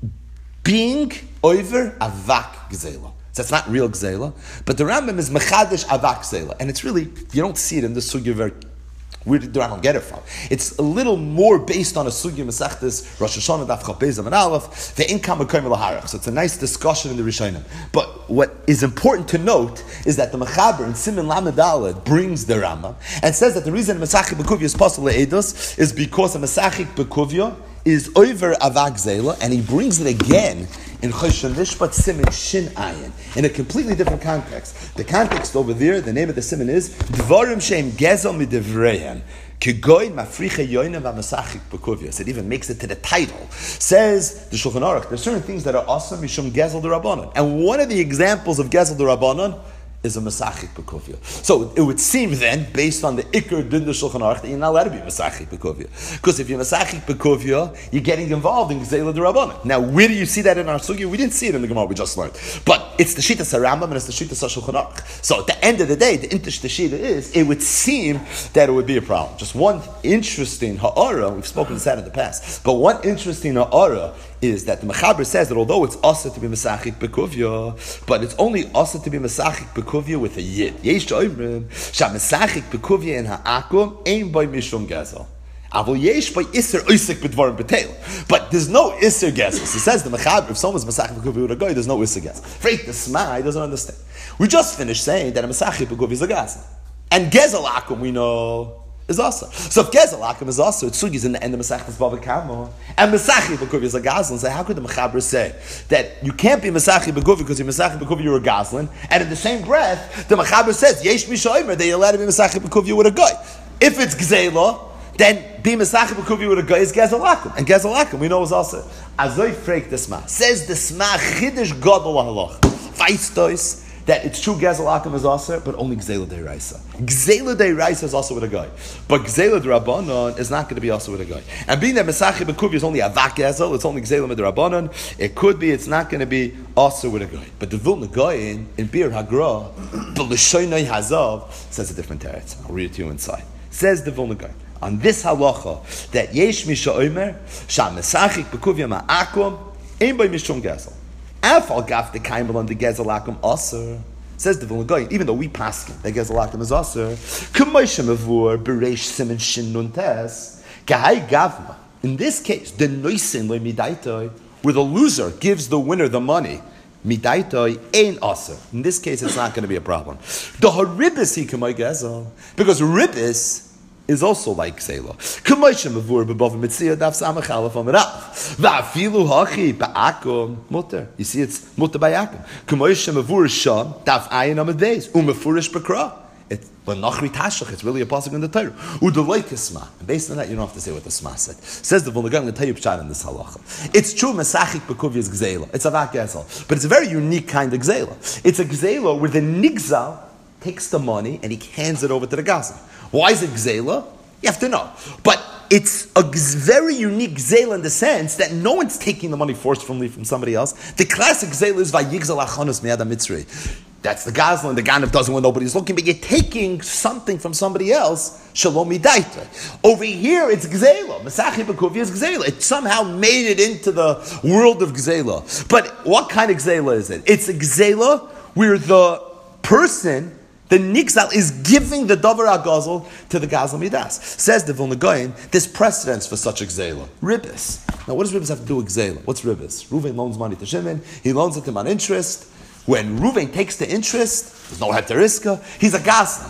being over avak gzela. So that's not real gzela, but the Rambam is mechadish avak gzela, and it's really, you don't see it in the sugya very. Where did the Rambam get it from? It's a little more based on a sugya mesachtes Rosh Hashanah daf chaf bezam and aleph the income of kaim laharach. So it's a nice discussion in the Rishonim. But what is important to note is that the Mechaber in Siman Lamed Daled brings the Rambam and says that the reason Masachik Bekuvia is possible le'edos is because a Masachik Bekuvia is over avak zela, and he brings it again in Choshen Mishpat Siman Shin Ayin in a completely different context. The context over there, the name of the Siman is Dvarim Shem Gezel Midivreihem Kigoy Mafriche Yoina VaMasachik Bekuvia. It even makes it to the title. Says the Shulchan Aruch, there's certain things that are awesome Mishum Gezel D'Rabbanan, and one of the examples of Gezel D'Rabbanan is a Masachik Bekuvia. So it would seem then, based on the Iker Din the Shulchan Aruch, that you're not allowed to be Masachik Bekuvia. Because if you're Masachik Bekuvia, you're getting involved in Gzela D'Rabbanan. Now, where do you see that in our Sugya? We didn't see it in the Gemara, we just learned. But it's the Shita Rambam and it's the Shita Shulchan Aruch. So at the end of the day, the Intish Shita is, it would seem that it would be a problem. Just one interesting ha'ara, we've spoken this out in the past, but one interesting ha'ara is that the Mechaber says that although it's asa to be Masachik Bekuvia, but it's only asa to be Masachik Bekuvia with a yid. Yesh oimrim sha Masachik Bekuvia in ha'akum ein by mishum gezel. Avol yesh by iser oisik b'dvarim b'teil. But there's no iser gezel. He says the Mechaber, if someone's Masachik Bekuvia with a guy, there's no iser gezel. Freit the Sma, he doesn't understand. We just finished saying that a Masachik Bekuvia is a gezel. And gezel akum we know is also. So if Gezel Akum is also, it's sugis in the end of Masachtas Bava Kamo, and Masachik B'Kuvi is a Gazlan, so how could the Mechaber say that you can't be Masachik B'Kuvi because you're Masachik B'Kuvi, you're a Gazlan, and in the same breath, the Mechaber says, Yesh Mishoimer, that you're allowed to be Masachik B'Kuvi with a guy. If it's Gzela, then be Masachik B'Kuvi with a guy is Gezel Akum, and Gezel Akum we know is also. Azoy Freik the Sma, says the Sma Chidish Gadol HaHalach, Feistois, that it's true Gezel Akum is also, but only Gzela Deiraisa. Gzela Deiraisa is also with a guy. But Gzela D'Rabbanan is not going to be also with a guy. And being that Masachik B'Kuvi is only Avak Gezel, it's only Gzela D'Rabbanan, it could be, it's not going to be also with a guy. But the Vilna Goyin, in Bir Hagra, B'Lishoinoi Hazav, says a different teretz. I'll read it to you inside. Says the Vilna Goyin, on this halacha, that Yesh Misha Omer, Sha Masachik B'Kuvi Ma'akum, Ein B'Y Mishum Gezel. Afal gaf the kaimel on the gezel akum aser. Says the Vilna Goyin, even though we paskin the gezel akum is aser, k'moishe mavur bereish simen shin nun tes kahai gavma. In this case, the noisin le midaitoi, where the loser gives the winner the money, midaitoi ein aser. In this case, it's not going to be a problem. The haribis he k'moi gezel, because ribis is also like Gzela. K'moishe mavur b'bava mitzia daf samach alef amarav. Va'afilu hachi ba'akum mutter. You see, it's mutter ba'akum. K'moishe mavur sham daf ayin amad beis. Umefurish b'kra. It's l'nachri tashach. It's really a pasuk in the Torah. U'deloi kisma. And based on that, you don't have to say what the Sma said. Says the Vilna Goyin, I'm going to tell you pshat in this halacha. It's true, Masachik B'Kuvi is Gzela. It's avak gezel. But it's a very unique kind of Gzela. It's a Gzela where the nigzal takes the money and he hands it over to the Gaza. Why is it Gzela? You have to know. But it's a very unique Gzela in the sense that no one's taking the money forcefully from somebody else. The classic Gzela is Vayigzal Achanos Me'adam Mitzri. That's the Gazlan, the Ganav doesn't when nobody's looking, but you're taking something from somebody else, Shalom Midaita. Over here, it's Gzela. Masachik B'Kuvi is Gzela. It somehow made it into the world of Gzela. But what kind of Gzela is it? It's a Gzela where the person, the Nixal, is giving the Davar HaGazel to the Gazel Midas. Says the Vilna Goyin, there's precedence for such a Gzela. Ribbis. Now, what does Ribbis have to do with Gzela? What's Ribbis? Reuven loans money to Shimon. He loans it to him on interest. When Reuven takes the interest, there's no Heteriska. He's a Gazel.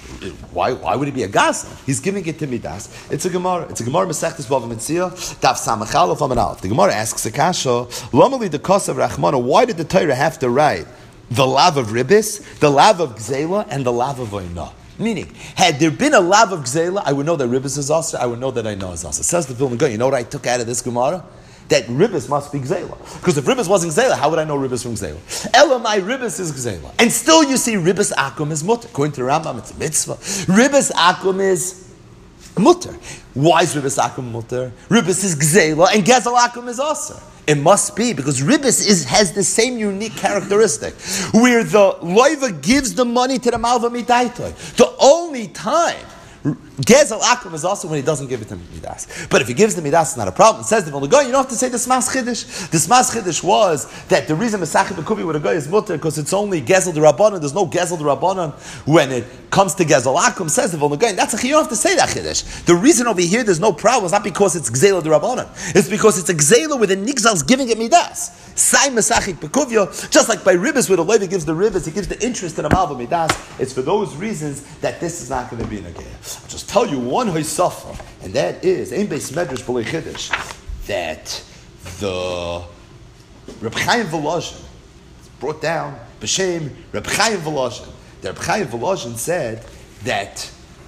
Why, why would he be a Gazel? He's giving it to Midas. It's a Gemara. It's a Gemara Masechtas Bava Metzia. Daf Samachal of Amanal. The Gemara asks a Kasha, Lomali the Kosav Rachmana, why did the Torah have to write the lav of Ribbis, the lav of Gzela, and the lav of Oina? Meaning, had there been a lav of Gzela, I would know that Ribbis is also, I would know that I know is also. Says the Vilna Goyin, you know what I took out of this Gemara? That Ribbis must be Gzela. Because if Ribbis wasn't Gzela, how would I know Ribbis from Gzela? Elamai, Ribbis is Gzela. And still you see Ribbis Akum is Mutter. According to Rambam, it's a mitzvah. Ribbis Akum is mutter. Why is Ribbis Akum mutter? Ribbis is gzeila and Gezel Akum is aser. It must be because Ribbis is has the same unique characteristic where the loiva gives the money to the malva mitaitoi. The only time Gezel Akum is also when he doesn't give it to Midas. But if he gives the Midas, it's not a problem. It says the Vilna Gaon, you don't have to say the Smas Chiddush. The Smas Chiddush was that the reason Mesachim Bekuvi with a guy is mutter because it's only Gezel the Rabbanon. There's no Gezel the Rabbanon when it comes to Gezel Akum. Says the Vilna Gaon, that's a you don't have to say that Chiddush. The reason over here there's no problem is not because it's Gzela the Rabbanon. It's because it's a Gzela with a Nigzal's giving it Midas. Sai Mesachim Bekuvia, just like by Ribbis where the Levi gives the Ribbis, he gives the interest in the Malva Midas. It's for those reasons that this is not going to be Nagaya. I'll just tell you one Hoysafa, and that is Ein Beis Medrash B'lei Chiddush, that the Reb Chaim Volozhin brought down B'Shem Reb Chaim Volozhin. The Reb Chaim Volozhin said that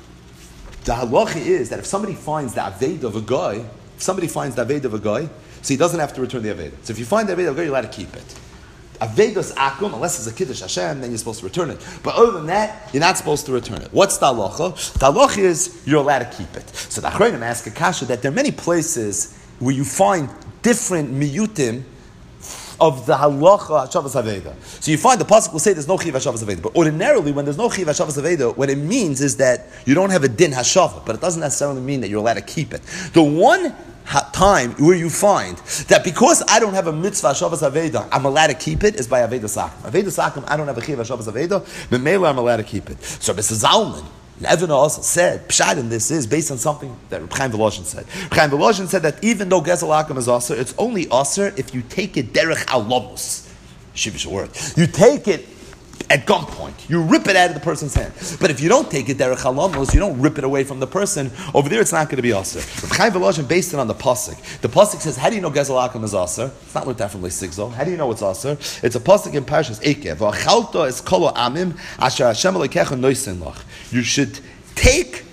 the halacha is that if somebody finds the aved of a guy, if somebody finds the aved of a guy, so he doesn't have to return the aved. So if you find the aved of a guy, you're allowed to keep it. Avedos akum, unless it's a kiddush Hashem, then you're supposed to return it. But other than that, you're not supposed to return it. What's the halacha? The halacha is you're allowed to keep it. So the Achronim ask a kasha that there are many places where you find different miyutim of the halacha Hashavas Aveda. So you find the pasuk will say there's no chiv Hashavas Aveda. But ordinarily, when there's no chiv Hashavas Aveda, what it means is that you don't have a din Hashava, but it doesn't necessarily mean that you're allowed to keep it. The one time where you find that because I don't have a mitzvah Hashavas Aveda, I'm allowed to keep it is by Aveda Sakum. Aveda Sakum, I don't have a chiv Hashavas Aveda, but Mela I'm allowed to keep it. So Mister Zalman, Evan also said, Pshat in this is based on something that Reb Chaim Volozhin said. Reb Chaim Volozhin said that even though Gezel Akum is aser, it's only aser if you take it derech alamus. Shivish word. You take it at gunpoint. You rip it out of the person's hand. But if you don't take it derech alamus, you don't rip it away from the person, over there it's not going to be aser. Reb Chaim Volozhin based it on the pasuk. The pasuk says, how do you know Gezel Akum is aser? It's not looked at from Leisigzol. How do you know it's aser? It's a pasuk in Parshas Eikev. V'achalta es kol amim asher Hashem Elokecha noisen lach. You should take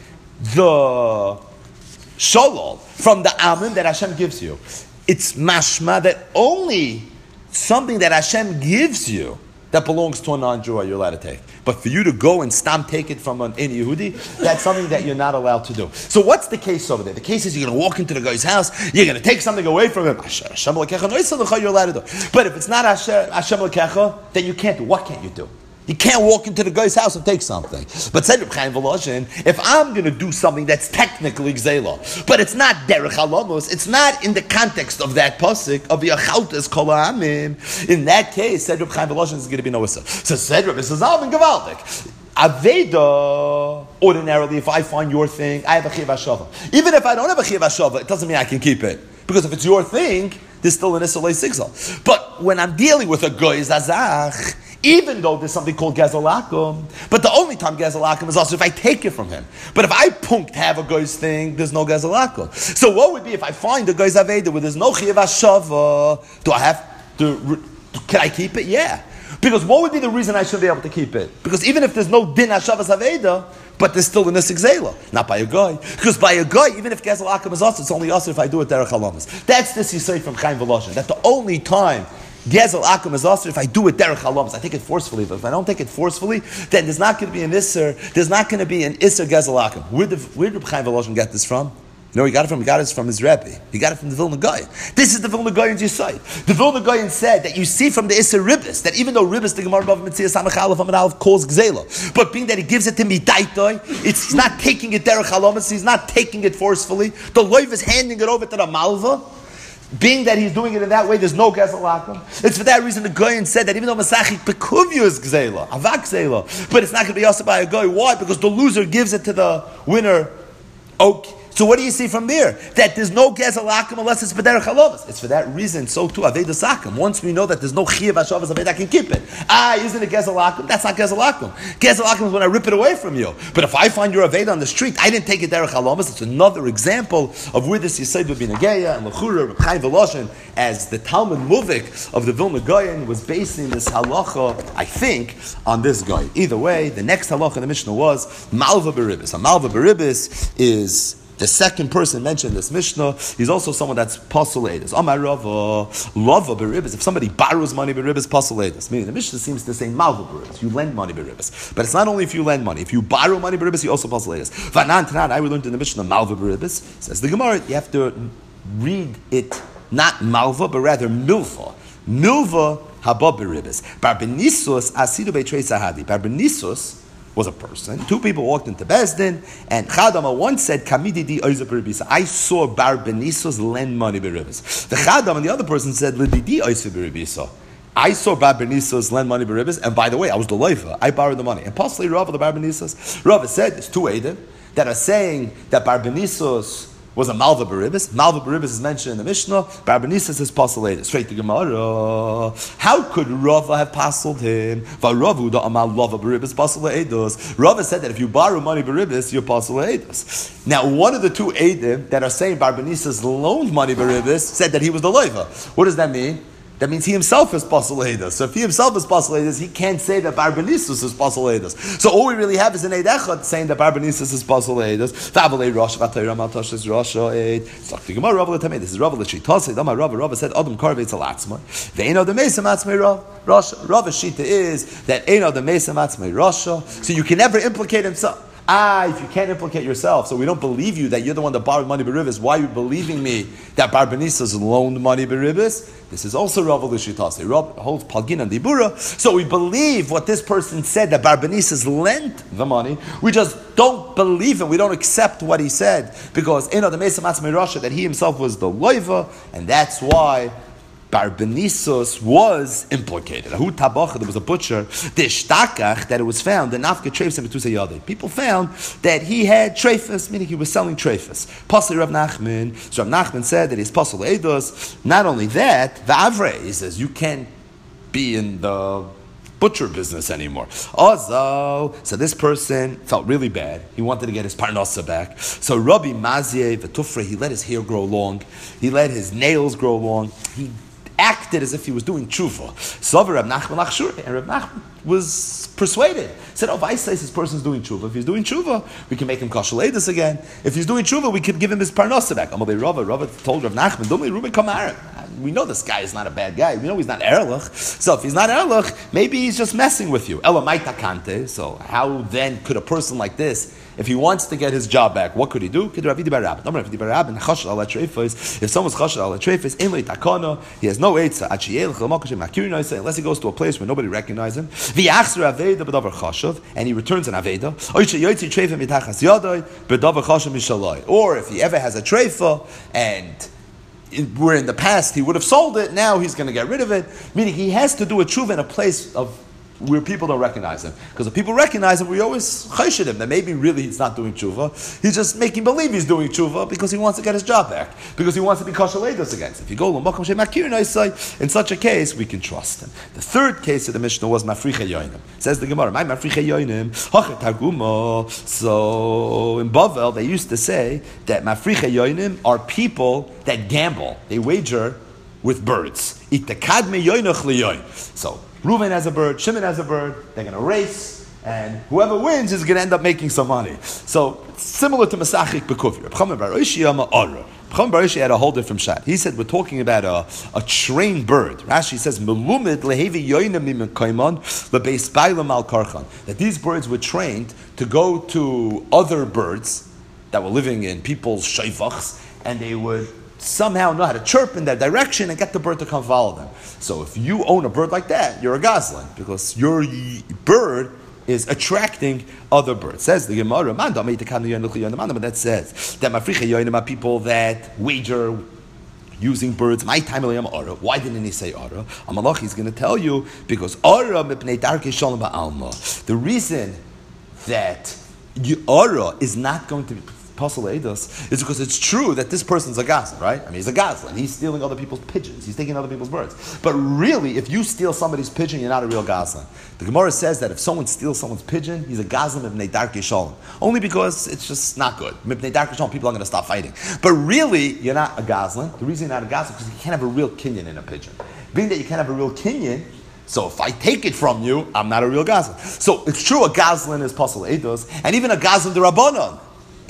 the shalol from the amim that Hashem gives you. It's mashma that only something that Hashem gives you that belongs to a non-Jew you're allowed to take. But for you to go and stam take it from an Ein Yehudi, that's something that you're not allowed to do. So what's the case over there? The case is you're going to walk into the guy's house, you're going to take something away from him. Hashem Elokecha noisen lach, you're allowed to do. But if it's not Hashem, Hashem Elokecha, then you can't do. What can't you do? You can't walk into the guy's house and take something. But said Reb Chaim Volozhin, if I'm going to do something that's technically gzela, but it's not derech halamos, it's not in the context of that pasuk of yachaltes kol ha'amim, in that case, said Reb Chaim Volozhin is going to be no issa. So said Reb Zalman Gavaldik, Aveda, ordinarily, if I find your thing, I have a chiv hashava. Even if I don't have a chiv hashava, it doesn't mean I can keep it. Because if it's your thing, there's still an issa le'sigzal. But when I'm dealing with a goy zazach, even though there's something called Gezel Akum, but the only time Gezel Akum is also if I take it from him. But if I punk to have a guy's thing, there's no Gezel Akum. So what would be if I find a guy's Aveda where there's no Chiyav Hashava? Do I have to, can I keep it? Yeah. Because what would be the reason I should be able to keep it? Because even if there's no Din Hashavas Aveda, but there's still a Nisik Zela. Not by a guy. Because by a guy, even if Gezel Akum is also, it's only also if I do it Derech Halamas. That's this you say from Chaim Volozhin. That the only time Gezel Akum is also if I do it derech halamas, I take it forcefully. But if I don't take it forcefully, then there's not going to be an isser. There's not going to be an isser Gezel Akum. Where did where did Chaim Volozhin get this from? You know, he got it from he got it from his Rebbe. He got it from the Vilna Gaon. This is the Vilna Gaon's Yisai. The Vilna Gaon said that you see from the isser Ribbis that even though Ribbis the Gemara above Mitzvah Samach Aleph Amud Aleph calls Gzela, but being that he gives it to Midaitoi, it's he's not taking it derech halamas. He's not taking it forcefully. The loiv is handing it over to the malva. Being that he's doing it in that way, there's no Gezel Akum. It's for that reason the Goyen said that even though Masachik Pekuvia is Gzela, Avak Gzela, but it's not going to be also by a Goy. Why? Because the loser gives it to the winner. Okay. So what do you see from there? That there's no Gezel Akum unless it's B'derech Halovas. It's for that reason, so too, Aveda Sakum. Once we know that there's no Chiyav Hashavas Aveda, I can keep it. Ah, isn't it Gezel Akum? That's not Gezel Akum. Gezel Akum is when I rip it away from you. But if I find your Aveda on the street, I didn't take it Derech Halovas. It's another example of where this Yisaid would be Nageya and Lechura, Reb Chaim Volozhin, as the Talmud Muvik of the Vilna Gaon was basing this halacha, I think, on this guy. Either way, the next halacha in the Mishnah was Malva Beribis. A Malva Beribis is the second person mentioned in this Mishnah, he's also someone that's pasul edus. Amar Rava, lava beribis. If somebody borrows money beribis, pasul edus. Meaning the Mishnah seems to say malva beribis. You lend money beribis, but it's not only if you lend money. If you borrow money beribis, you also pasul edus. Vanan tanan. I learned in the Mishnah malva beribis. Says the Gemara, you have to read it not malva, but rather milva. Milva haba beribis. Barbenisus asidu beitrei sahadi. Barbenisus was a person. Two people walked into Bezdin, and Chadama once said, "Kamididi oiza beribisa." I saw Bar Benisos lend money beribis. The Chadam and the other person said, "Lididi oiza beribisa." I saw Bar Benisos lend money beribis, and by the way, I was the loifa. I borrowed the money. And possibly Rava the Bar Benisos, Rava said, "There's two Eidim that are saying that Bar Benisos was a Malva Beribis. Malva Beribis is mentioned in the Mishnah. Bar Benisos is postulated. Straight to Gemara. How could Rava have postulated him? Varavu da amal Lava Beribis postulated. Rava said that if you borrow money Beribis, you're postulated. Now, one of the two Eidim that are saying Bar Benisos loaned money Beribis said that he was the Loiva. What does that mean? That means he himself is Pasul. So if he himself is Pasul, he can't say that Bar Benisus is Pasul. So all we really have is an Eid Echad saying that Bar Benisus is Pasul. Favalei Rosh Vatayra Maltosh is Rosh Eid. Sakti Gemara Rav L'Tamei. This is Rav L'Shitasi. Dama Rav Rav said Adam Karvetz Alatzma. Ve'eno the Mesa Matzmei Rav. Rosh Rav Shita is that Eno the Mesa Matzmei Rosh. So you can never implicate himself. Ah, if you can't implicate yourself, so we don't believe you that you're the one that borrowed money beribis. Why are you believing me that Bar Benisus loaned money beribis? This is also Rav L'Shitasi. Rav holds Palgin and Dibura. So we believe what this person said that Bar Benisus lent the money. We just don't believe him. We don't accept what he said because in the Mesa Matzmei Rasha that he himself was the loiva, and that's why Bar Benisus was implicated. Ahu Tabach, there was a butcher, the shtakach, that it was found, the nafka treifus and betusa yadei. People found that he had treifus, meaning he was selling treifus. Pasli Rav Nachman, so Rav Nachman said that he's pasul eidos. Not only that, the avrei, he says, you can't be in the butcher business anymore. Also, so this person felt really bad. He wanted to get his parnasa back. So Rabbi Mazye V'Tufre, he let his hair grow long. He let his nails grow long. He acted as if he was doing tshuva. So Reb Nachman Achshur, and Reb Nachman was persuaded. Said, "Oh, if I say this person's doing tshuva, if he's doing tshuva, we can make him kashal edus again. If he's doing tshuva, we can give him his parnasa back." Amalei Rava, Rava told Reb Nachman, "Don't we Ruben Kamar? We know this guy is not a bad guy. We know he's not erlich. So if he's not erlich, maybe he's just messing with you. Ela maita kante. So how then could a person like this, if he wants to get his job back, what could he do? If someone's chashal al trefis, he has no eitza unless he goes to a place where nobody recognizes him. And he returns an aveda. Or if he ever has a treifa and where in the past he would have sold it, now he's going to get rid of it. Meaning he has to do a tshuva in a place of where people don't recognize him. Because if people recognize him, we always chayshid him that maybe really he's not doing tshuva. He's just making believe he's doing tshuva because he wants to get his job back. Because he wants to be kosher leidos again. So if you go l'makom she'makir noisai, in such a case, we can trust him. The third case of the Mishnah was mafriche yoinim. Says the Gemara, my mafriche yoinim, hachet targuma. So in Bavel, they used to say that mafriche yoinim are people that gamble. They wager with birds. Itakadme yoinach liyoin. So Reuven has a bird, Shimon has a bird, they're going to race, and whoever wins is going to end up making some money. So, similar to Masachik Bekufir. B'chamer bar Oishi Yama Ora. B'chamer bar Oishi had a whole different shot. He said, we're talking about a, a trained bird. Rashi says, Melumid lehevi yoinem mimekaimon lebeis bailam al karchan. That these birds were trained to go to other birds that were living in people's shayvachs, and they would somehow know how to chirp in that direction and get the bird to come follow them. So if you own a bird like that, you're a gazlan, because your bird is attracting other birds. Says the Gemara, but that says that mafriche yoinim are people that wager using birds. My time ara. Why didn't he say ara? Amalach is going to tell you because ara mipnei darkei shalom ba'alma. The reason that ara is not going to be Pasul Eidos is because it's true that this person's a gazlan, right? I mean, he's a gazlan. He's stealing other people's pigeons. He's taking other people's birds. But really, if you steal somebody's pigeon, you're not a real gazlan. The Gemara says that if someone steals someone's pigeon, he's a gazlan mipnei darkei shalom. Only because it's just not good. Mipnei darkei shalom, people are going to stop fighting. But really, you're not a gazlan. The reason you're not a gazlan is because you can't have a real kinyan in a pigeon. Being that you can't have a real kinyan, so if I take it from you, I'm not a real gazlan. So it's true a gazlan is Pasul Eidos, and even a gazlan de Rabbanon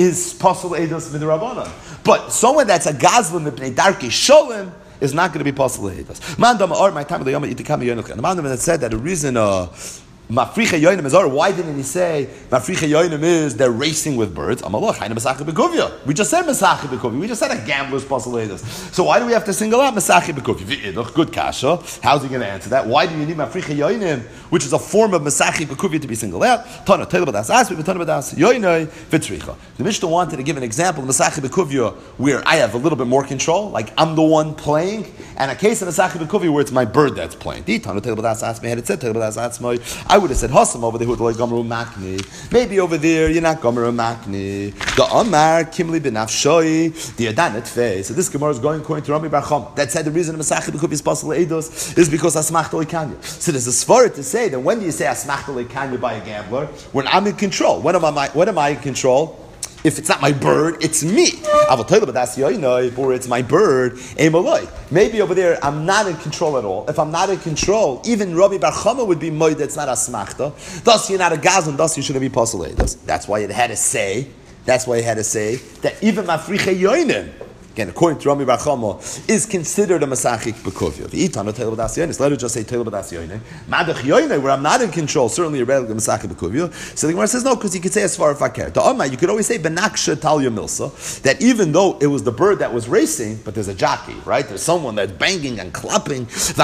is Pasal Eidos Midrabanan. But someone that's a Gazlan Mipnei Darkei Sholem is not going to be Pasal Eidos. Mandam or my time of the Yom Yitikam Yonuch. The Mandam that said that the reason uh Mafricha Yoinim is, or why didn't he say Mafricha Yoinim is they're racing with birds? Amalach, Haina Masachi Bekuvia. We just said Masachi Bekuvia. We just said a gambler's Pasaledas. So why do we have to single out Masachi Bekuvia? Good kasha. How's he going to answer that? Why do you need Mafricha Yoinim, which is a form of Masachi Bekuvia, to be singled out? Tana Teilabadas Asmi, Tanabadas Yoinoi, Vitricha. The Mishnah wanted to give an example of Masachi Bekuvia where I have a little bit more control, like I'm the one playing, and a case of Masachi Bekuvia where it's my bird that's playing. Tana Teilabadas Asmi had it said Teilabadas Asmi. I would have said Hassam over there who like Gomer Makni. Maybe over there you're not Gomer Makni. The Amar Kimli Benafshoi, the Adanet Fe. So this Gemara is going according to Rami Bar Chama. That said the reason Masachid Bekuv is possible Eidos is because Asmachta Lekanya. So there's a svara to say that when do you say Asmachta Lekanya by a gambler? When I'm in control. When am I when am I in control? If it's not my bird, it's me. I will tell you, but that's or it's my bird. Maybe over there I'm not in control at all. If I'm not in control, even Rabbi Bar Chama would be moed. That's not a smachta. Thus you're not a gazlan. Thus you shouldn't be pasulei. That's why it had to say. That's why it had to say that even mafriche yoinim, again, according to Rami Bar Chama, is considered a masachik bekuvia. The itan of Teil B'das Yonis. Let her just say Teil B'das Yonis. Madach Yonis, where I'm not in control, certainly a relative masachik bekuvia. So the Gemara says no, because you could say as far as I care. The Amma, you could always say Benaksha Talia Milsa, that even though it was the bird that was racing, but there's a jockey, right? There's someone that's banging and clapping. I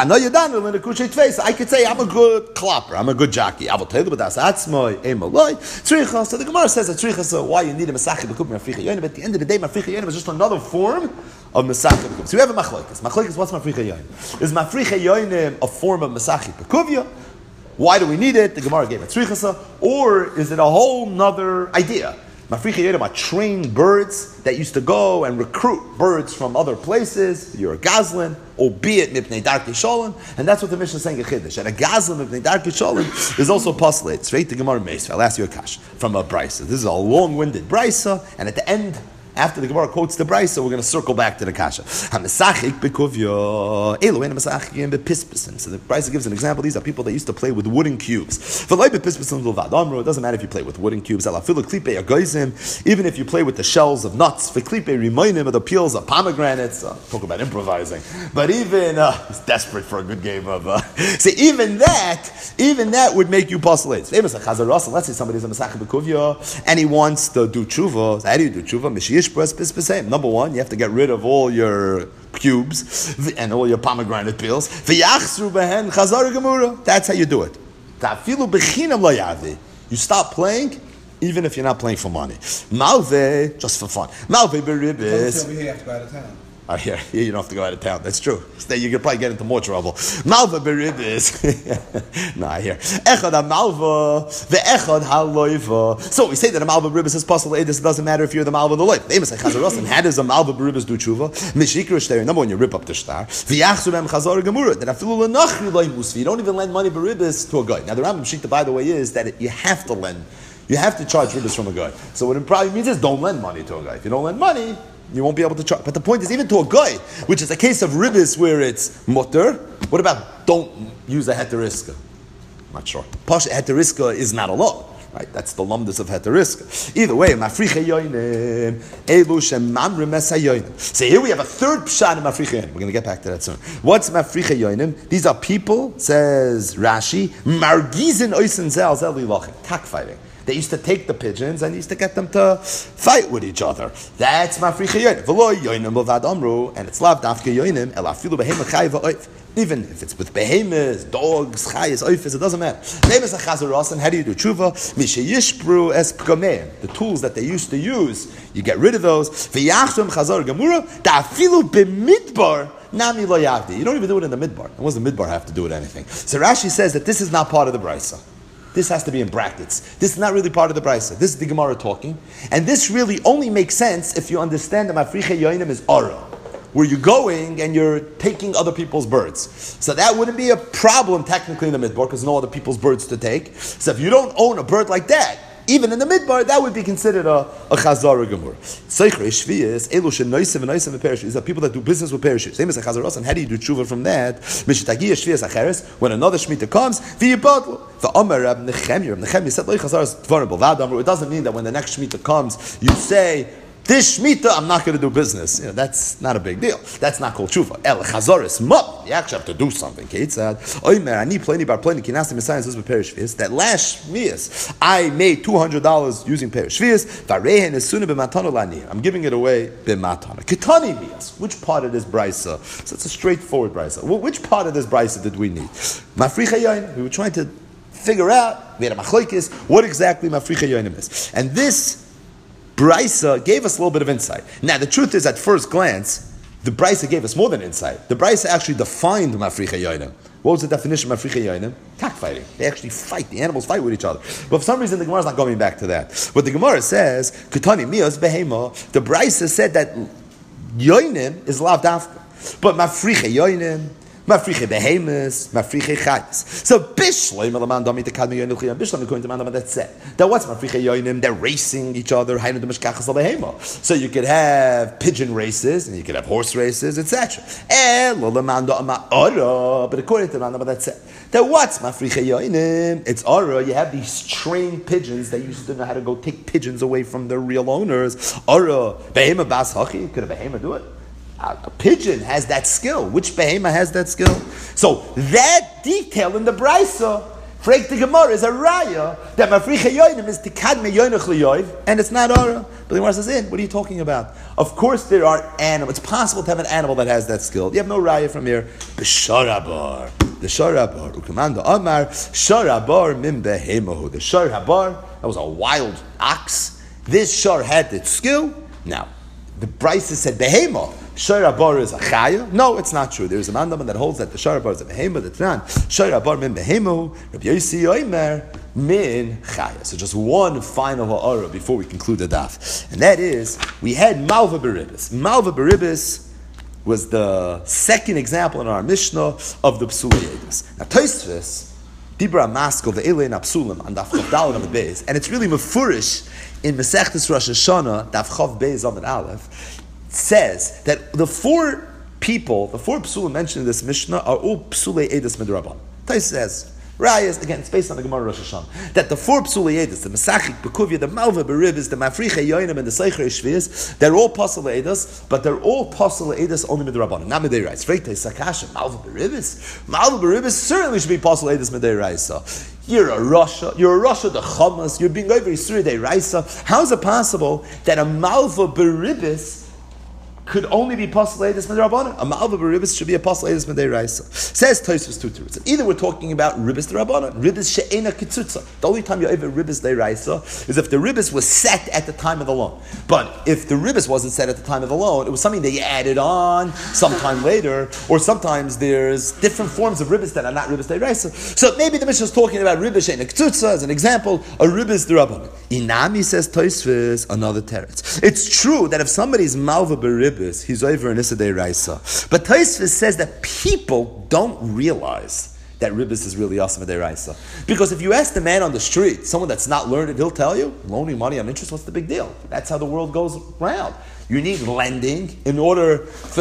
could say I'm a good clapper, I'm a good jockey. I will Teil B'das Atzmoi, Emaloi, Tzricha. So the Gemara says that Tzricha, so why you need a masachik bekuvia mafricha yonis? But at the end of the day, mafricha yonis is just another form of Masachik. So we have a Machlokes. Machlokes, what's Mafricha Yoinim? Is Mafricha Yoinim a form of Masachik Bekuvia? Why do we need it? The Gemara gave it Tzrichasa. Or is it a whole nother idea? Mafricha Yoinim are trained birds that used to go and recruit birds from other places. You're a Gazlan, albeit Mipnei Darkei Sholem. And that's what the Mishnah is saying in Chiddush. And a Gazlan Mipnei Darkei Sholem is also postulated. Straight to Gemara Meis. I'll ask you a kash from a Brisa. This is a long-winded Brisa. And at the end, after the Gemara quotes the Brisa, we're going to circle back to the Kasha. HaMesachik bekuvya, Elohein HaMesachikim bepispesim. So the Brisa gives an example. These are people that used to play with wooden cubes. V'loi bepispesim l'vad amru. It doesn't matter if you play with wooden cubes. Alafilu klipe agoizim. Even if you play with the shells of nuts. V'klipe rimoinim, or the peels of pomegranates. Uh, talk about improvising. But even, uh, he's desperate for a good game of, uh, see, even that, even that would make you postulate. Famous a Chazar Russell. Let's say somebody's a Mesachik bekuvya, and he wants to do tshuva. So how do you do tshuva? Mishiyish. Number one, you have to get rid of all your cubes and all your pomegranate peels. That's how you do it. You stop playing, even if you're not playing for money. Malve, just for fun. Malve beribis. Over here, you have to go out of town. Oh, here, here you don't have to go out of town. That's true. You could probably get into more trouble. Malva beribis. Nah, here. Echad ha-malva, ve'echad ha-loiva. So we say that a malva beribis is possible. It doesn't matter if you're the malva or the loif. Amos ha-chazaros, and how does a malva beribis do tshuva? Mishikra shtar. Number one, you rip up the shtar. V'yachzu b'em chazar gemura. That afilu l'nachri loy musvi. You don't even lend money beribis to a guy. Now the Rambam Shita, by the way, is that it, you have to lend. You have to charge ribis from a guy. So what it probably means is don't lend money to a guy. If you don't lend money, you won't be able to charge. But the point is, even to a guy, which is a case of ribis where it's mutter, what about don't use a heteriska? I'm not sure. Pasha heteriska is not a law. Right? That's the lumdus of heteriska. Either way, mafricha yoinim, elu shemamrim esayoinim. So here we have a third pshat in mafricha yoinim. We're going to get back to that soon. What's mafricha yoinim? These are people, says Rashi, margizin oisin zel zel lilachim, cockfighting. They used to take the pigeons and used to get them to fight with each other. That's mafricha yoinim. V'lo yoinim b'vad amru, and it's lav dafke yoinim, el afilu behem l'chai v'oif. Even if it's with behemoths, dogs, chayas, oifis, it doesn't matter. Behemoths are chazaros, and how do you do tshuva? Mishayishbru es p'gameim. The tools that they used to use, you get rid of those. V'yachshem chazar gemura, da'afilu b'midbar, nami lo yavdi. You don't even do it in the midbar. And what does the midbar have to do with anything? So Rashi says that this is not part of the brisa. This has to be in brackets. This is not really part of the brisa. This is the Gemara talking. And this really only makes sense if you understand that mafricha yoinim is ara, where you're going and you're taking other people's birds. So that wouldn't be a problem technically in the midbar because no other people's birds to take. So if you don't own a bird like that, even in the midbar, that would be considered a, a chazara gemur. Seichre shviyas elu shenoisim v'noisim v'perishis. These are people that do business with parachutes. Same as a chazaros. And how do you do tshuva from that? Mishtagiya shviyas acheres. When another shmita comes, v'yibadlu. The Omer Rab Nechemia. Rab Nechemia said, "Lo chazaras dvarim b'vad." It doesn't mean that when the next shmita comes, you say, this shmita, I'm not going to do business. You know, that's not a big deal. That's not called tshuva. El chazaris mot. You actually have to do something. Kate said, "Oimer ani pleni bar pleni kinasi misayis this with perishvias." That last shvias, I made two hundred dollars using perishvias. Varehen is sooner b'matana lani. I'm giving it away b'matana. Kitani mias. Which part of this brisa? So it's a straightforward brisa. Well, which part of this brisa did we need? Mafricha yain. We were trying to figure out. We had a machlokes. What exactly mafricha yainim is? And this Brisa gave us a little bit of insight. Now, the truth is, at first glance, the Brisa gave us more than insight. The Brisa actually defined Mafricha Yoinim. What was the definition of Mafricha Yoinim? Cockfighting. They actually fight. The animals fight with each other. But for some reason, the Gemara is not going back to that. What the Gemara says, Ketani Mios Behema, the Brisa said that Yoinim is lav dafka. But Mafricha Yoinim, Mafriche behemis, mafriche chayis. So bishleim alaman dami tekad meyoyin luchiyam. Bishleim according to Mandam, that's it. That what's mafriche yoyinim? They're racing each other. Hainu de mishkachas behema. So you could have pigeon races and you could have horse races, et cetera. El alaman dama ora. But according to Mandam, that's it. That what's mafriche yoyinim? It's ora. You have these trained pigeons that used to know how to go take pigeons away from their real owners. Ora behema bas hachi. Could a behema do it? A pigeon has that skill. Which behema has that skill? So that detail in the brisa, freik the Gemara, is a raya that mafricha yoinim is tikad me yoinach liyoiv, and it's not ora. But the Gemara says, "In what are you talking about? Of course there are animals. It's possible to have an animal that has that skill. You have no raya from here. B'sharabar, the sharabar, ukamanda amar sharabar min behemahu. The sharabar, that was a wild ox. This shar had its skill. Now the brisa said behema. Sharabar is a chaya? No, it's not true. There's a mandam that holds that the sharabar is a behema. The Tran sharabar min behemu. Rabbi Yossi Omer min chaya. So just one final ha'ara before we conclude the daf, and that is we had malva beribis. Malva beribis was the second example in our Mishnah of the psulei edus. Now Tosfos dibra maskil the elein apsulim and daf chav on the beis, and it's really mefurish in Masechtas Rosh Hashanah daf chav beis amid aleph. Says that the four people, the four psulim mentioned in this Mishnah are all psulei edus midrabanan. Tais says, Rayas, again, it's based on the Gemara Rosh Hashanah, that the four psulei edus, the Mesachik, Bekuvia, the Malva Beribis, the Mafricha Yoinim, and the Seicher Shvius, they're all psulei edus, but they're all psulei edus only midrabanan, not midei Freitei Sakasha, Malva Beribis, Malva Beribis certainly should be psulei edus midei Raisa. You're a Russia, you're a Russia the Chamas, you're being over Yisuri de Raisa. How is it possible that a Malva Beribis could only be pasul edus midrabanan? A malva beribis should be a pasul edus midei raisa. Says Tosfos two terutz. Either we're talking about ribis derabanan, ribis she'ena kitzutza. The only time you ever ribis de raisa is if the ribis was set at the time of the loan. But if the ribis wasn't set at the time of the loan, it was something they added on sometime later, or sometimes there's different forms of ribis that are not ribis de raisa. So maybe the Mishnah is talking about ribis she'ena kitzutza as an example, a ribis derabanan. Inami, says Tosfos, another teretz. It's true that if somebody's malva beribis, he's over in Issa de Raisa. But Tosfos says that people don't realize that ribis is really awesome de Raisa. Because if you ask the man on the street, someone that's not learned, he'll tell you, loaning money on interest, what's the big deal? That's how the world goes round. You need lending in order for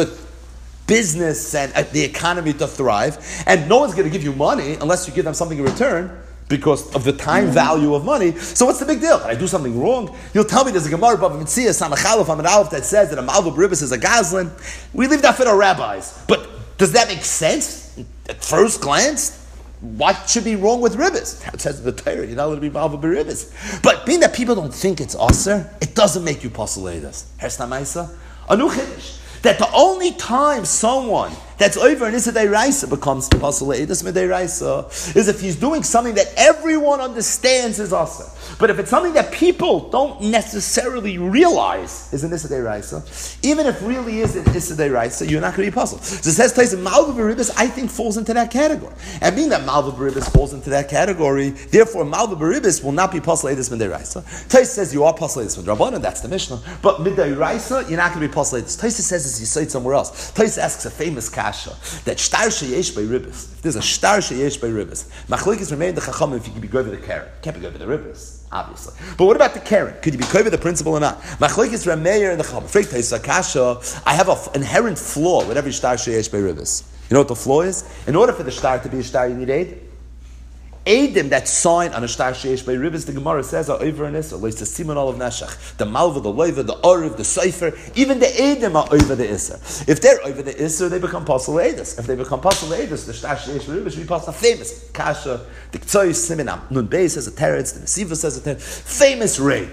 business and uh, the economy to thrive. And no one's going to give you money unless you give them something in return, because of the time value of money. So what's the big deal? Can I do something wrong? You'll tell me there's a Gemara Bava Metzia Samachalaf Amid Aleph that says that a malva beribis is a gazlan. We leave that for our rabbis. But does that make sense at first glance? What should be wrong with ribis? It says in the Torah, you're not allowed to be malva beribis. But being that people don't think it's aser, it doesn't make you pasul edus. Here's Namaisa. Anu Chiddush. That the only time someone that's over in Issa de Raisa becomes pasul edus midei Raisa is if he's doing something that everyone understands is aser. But if it's something that people don't necessarily realize is an Issa de Raisa, even if really is an Issa de Raisa, you're not going to be pasul. So it says, Tyson, malva beribis, I think, falls into that category. And being that malva beribis falls into that category, therefore malva beribis will not be pasul edus midei Raisa. Tyson says you are pasul edus midrabanan, that's the Mishnah. But midei Raisa, you're not going to be pasul edus. Tyson says as you say it somewhere else. Tyson asks a famous kasha that shtar sheyesh by ribis. If there's a shtar sheyesh by ribis, machlokes remain the chachamim if you can be good with the carrot, can't be good with the ribis. obviously. But what about the Karen? Could you be kover the principle or not? Machlokes Rameir and the Chum. Freik Taisa Kasha, I have an inherent flaw with every star sheyesh by rivers. You know what the flaw is? In order for the star to be a star, you need aid. Eidim, that sign on a star sheish by rivers, the Gemara says, are over in this, or least the simon all of Nashach, the Malva, the Loiva, the Oriv, the Sefer, even the Eidim are over the Isser. If they're over the Isser, they become Pasul Eidus. If they become Pasul Eidus, the star sheish by rivers should be Pasul famous. Kasha, the Ktsoy, Simonam, Nun Beis says a Teretz, the Mesiva says a Teretz, famous raid.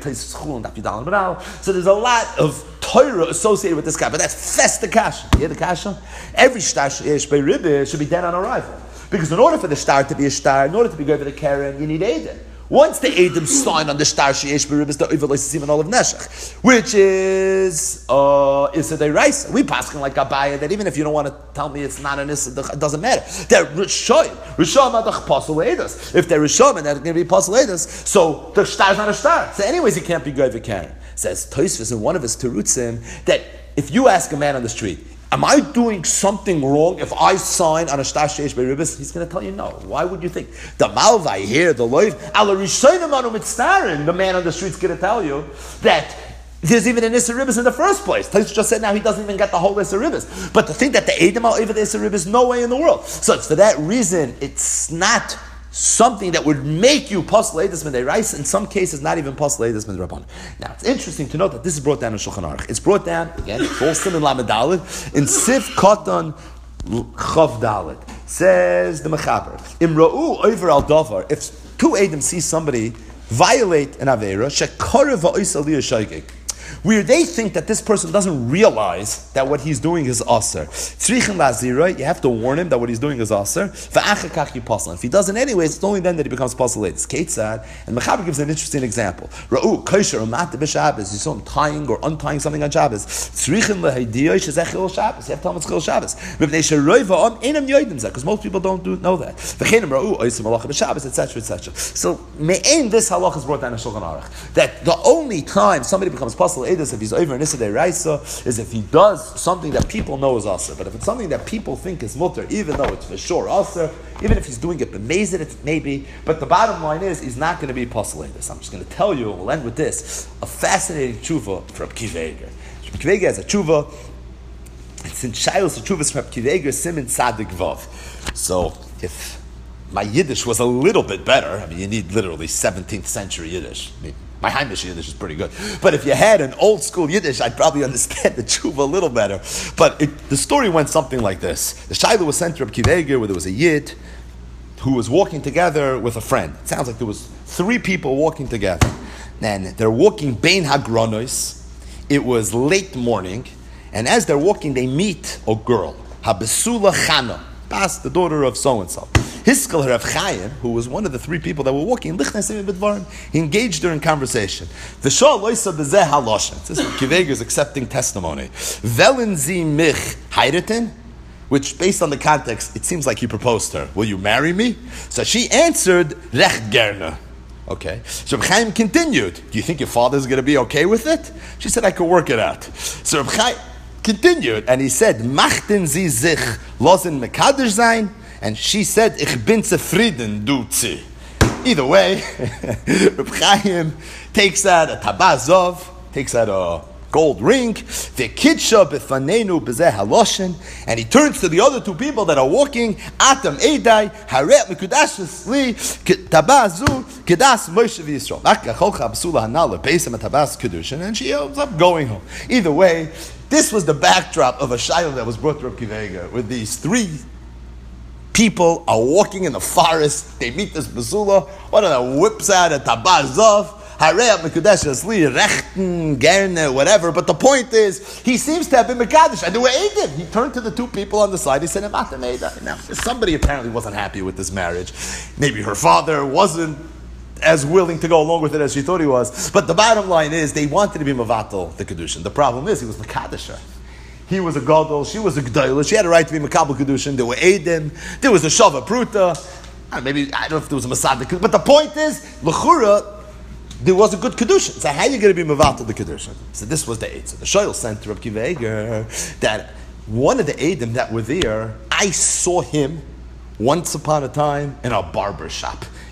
So there's a lot of Torah associated with this guy, but that's Festa Kasha. You hear the Kasha? Every star sheish by rivers should be dead on arrival. Because in order for the star to be a star, in order to be good for the Karen, you need Eidim. Once the Eidim sign on the star, sheyesh beribis the oivel loisim all of neshach, which is uh, Issa Deiraisa. We paskin like Abaya that even if you don't want to tell me it's not an Issa, it doesn't matter. They're Rishoyim. Rishoyim are the Pasal Eidos. If they're Rishoyim, they're going to be Pasal Eidos. So the star's not a star. So anyways, he can't be good for Karen. Says Tosfos in one of his terutzim that if you ask a man on the street, am I doing something wrong if I sign on a star sheish beribis? He's going to tell you no. Why would you think? The malva here, the loiv, ala rishonim anu mitztarin, the man on the street's going to tell you that there's even an Issa Ribis in the first place. Taisus just said now he doesn't even get the whole Issa Ribis. But to think that the Eidim are over the Issa Ribis, no way in the world. So it's for that reason, it's not something that would make you Pasal Eidus Midei Rice, in some cases not even Pasal Eidus Midei Rabban. Now it's interesting to note that this is brought down in Shulchan Aruch. It's brought down, again, Folstim and Lamed Daled, in Sif Katan Chav Daled. Says the Mechaber, Imra'u over al Davar, if two Eidim see somebody violate an Aveira, Shekara va'is aliyah shaygig, where they think that this person doesn't realize that what he's doing is aser. Tzrichin lazira, you have to warn him that what he's doing is aser. Va'achakach yipasal. If he doesn't anyways, it's only then that he becomes pasal. It's Ketzad. And Mechaber gives an interesting example. Ra'u kosher umat b'Shabbos. You saw him tying or untying something on Shabbos. Tzrichin lahidiyah shezechil Shabbos. You have to tell him it's chil Shabbos. Mipnei sheroiva am einam yoidim zeh, because most people don't do, know that. V'chenim ra'u oisim halacha b'Shabbos, et cetera, et cetera. So me'ein this halacha is brought down in Shulchan Aruch that the only time somebody becomes pasal if he's over in Issa Deiraisa is if he does something that people know is aser. But if it's something that people think is mutter, even though it's for sure aser, even if he's doing it b'mezid, it's maybe. But the bottom line is he's not going to be pasal this. I'm just going to tell you. We'll end with this: a fascinating tshuva from Kiv Eiger. Kiv Eiger has a tshuva. It's in Shiloh's tshuva from Kiv Eiger Simin Tzadik Vav. So if my Yiddish was a little bit better, I mean, you need literally seventeenth century Yiddish. I mean, my Heimish Yiddish is pretty good. But if you had an old school Yiddish, I'd probably understand the tshuva a little better. But it, the story went something like this. The Shiloh was sent to Reb Kiv Eiger where there was a Yid who was walking together with a friend. It sounds like there was three people walking together. And they're walking Bein Hagronos. It was late morning. And as they're walking, they meet a girl. Habesula Chana. Bas, the daughter of so-and-so. Hiskel Rav Chaim, who was one of the three people that were walking, he engaged her in conversation. The Shah Loisa Bezeh Haloshen. This is Kiv Eiger's accepting testimony. Velen zi mich heiraten, which based on the context, it seems like he proposed to her. Will you marry me? So she answered, Recht gerne. Okay. So Rav Chaim continued. Do you think your father's going to be okay with it? She said, I could work it out. So Rav Chaim continued, and he said, Machten sie sich losen mekadosh sein? And she said, Ich bin zufrieden, du zi. Either way, Reb Chaim takes out a tabazov, takes out a gold ring, v'kidsha b'fanenu b'zeh haloshen, and he turns to the other two people that are walking, Atam Eidai, Haret Mekudashis Li, Tabazu, Kedas Moshe v'Yisrael. Akacholcha b'sula hanala, Beisam tabas kedushin, and she ends up going home. Either way, this was the backdrop of a shayla that was brought to Reb Kiv Eiger, with these three people are walking in the forest. They meet this basula. One of them whips out a tabazov, harei mekudesh asli rechten gerne whatever. But the point is, he seems to have been mekadesh, and they were aided. He turned to the two people on the side. He said, "Now, somebody apparently wasn't happy with this marriage. Maybe her father wasn't as willing to go along with it as she thought he was. But the bottom line is, they wanted to be mevatel the kedushin. The problem is, he was mekadesher. He was a gadol, she was a g'dayla, she had a right to be makabel kedushin, there were eidim, there was a shava pruta, maybe, I don't know if there was a masadik, but the point is, l'chura, there was a good kedushin. So how are you going to be mevatel the kedushin? So this was the eid. So the shoyl sent to Reb Kiv Eiger that one of the eidim that were there, I saw him once upon a time in a barber shop.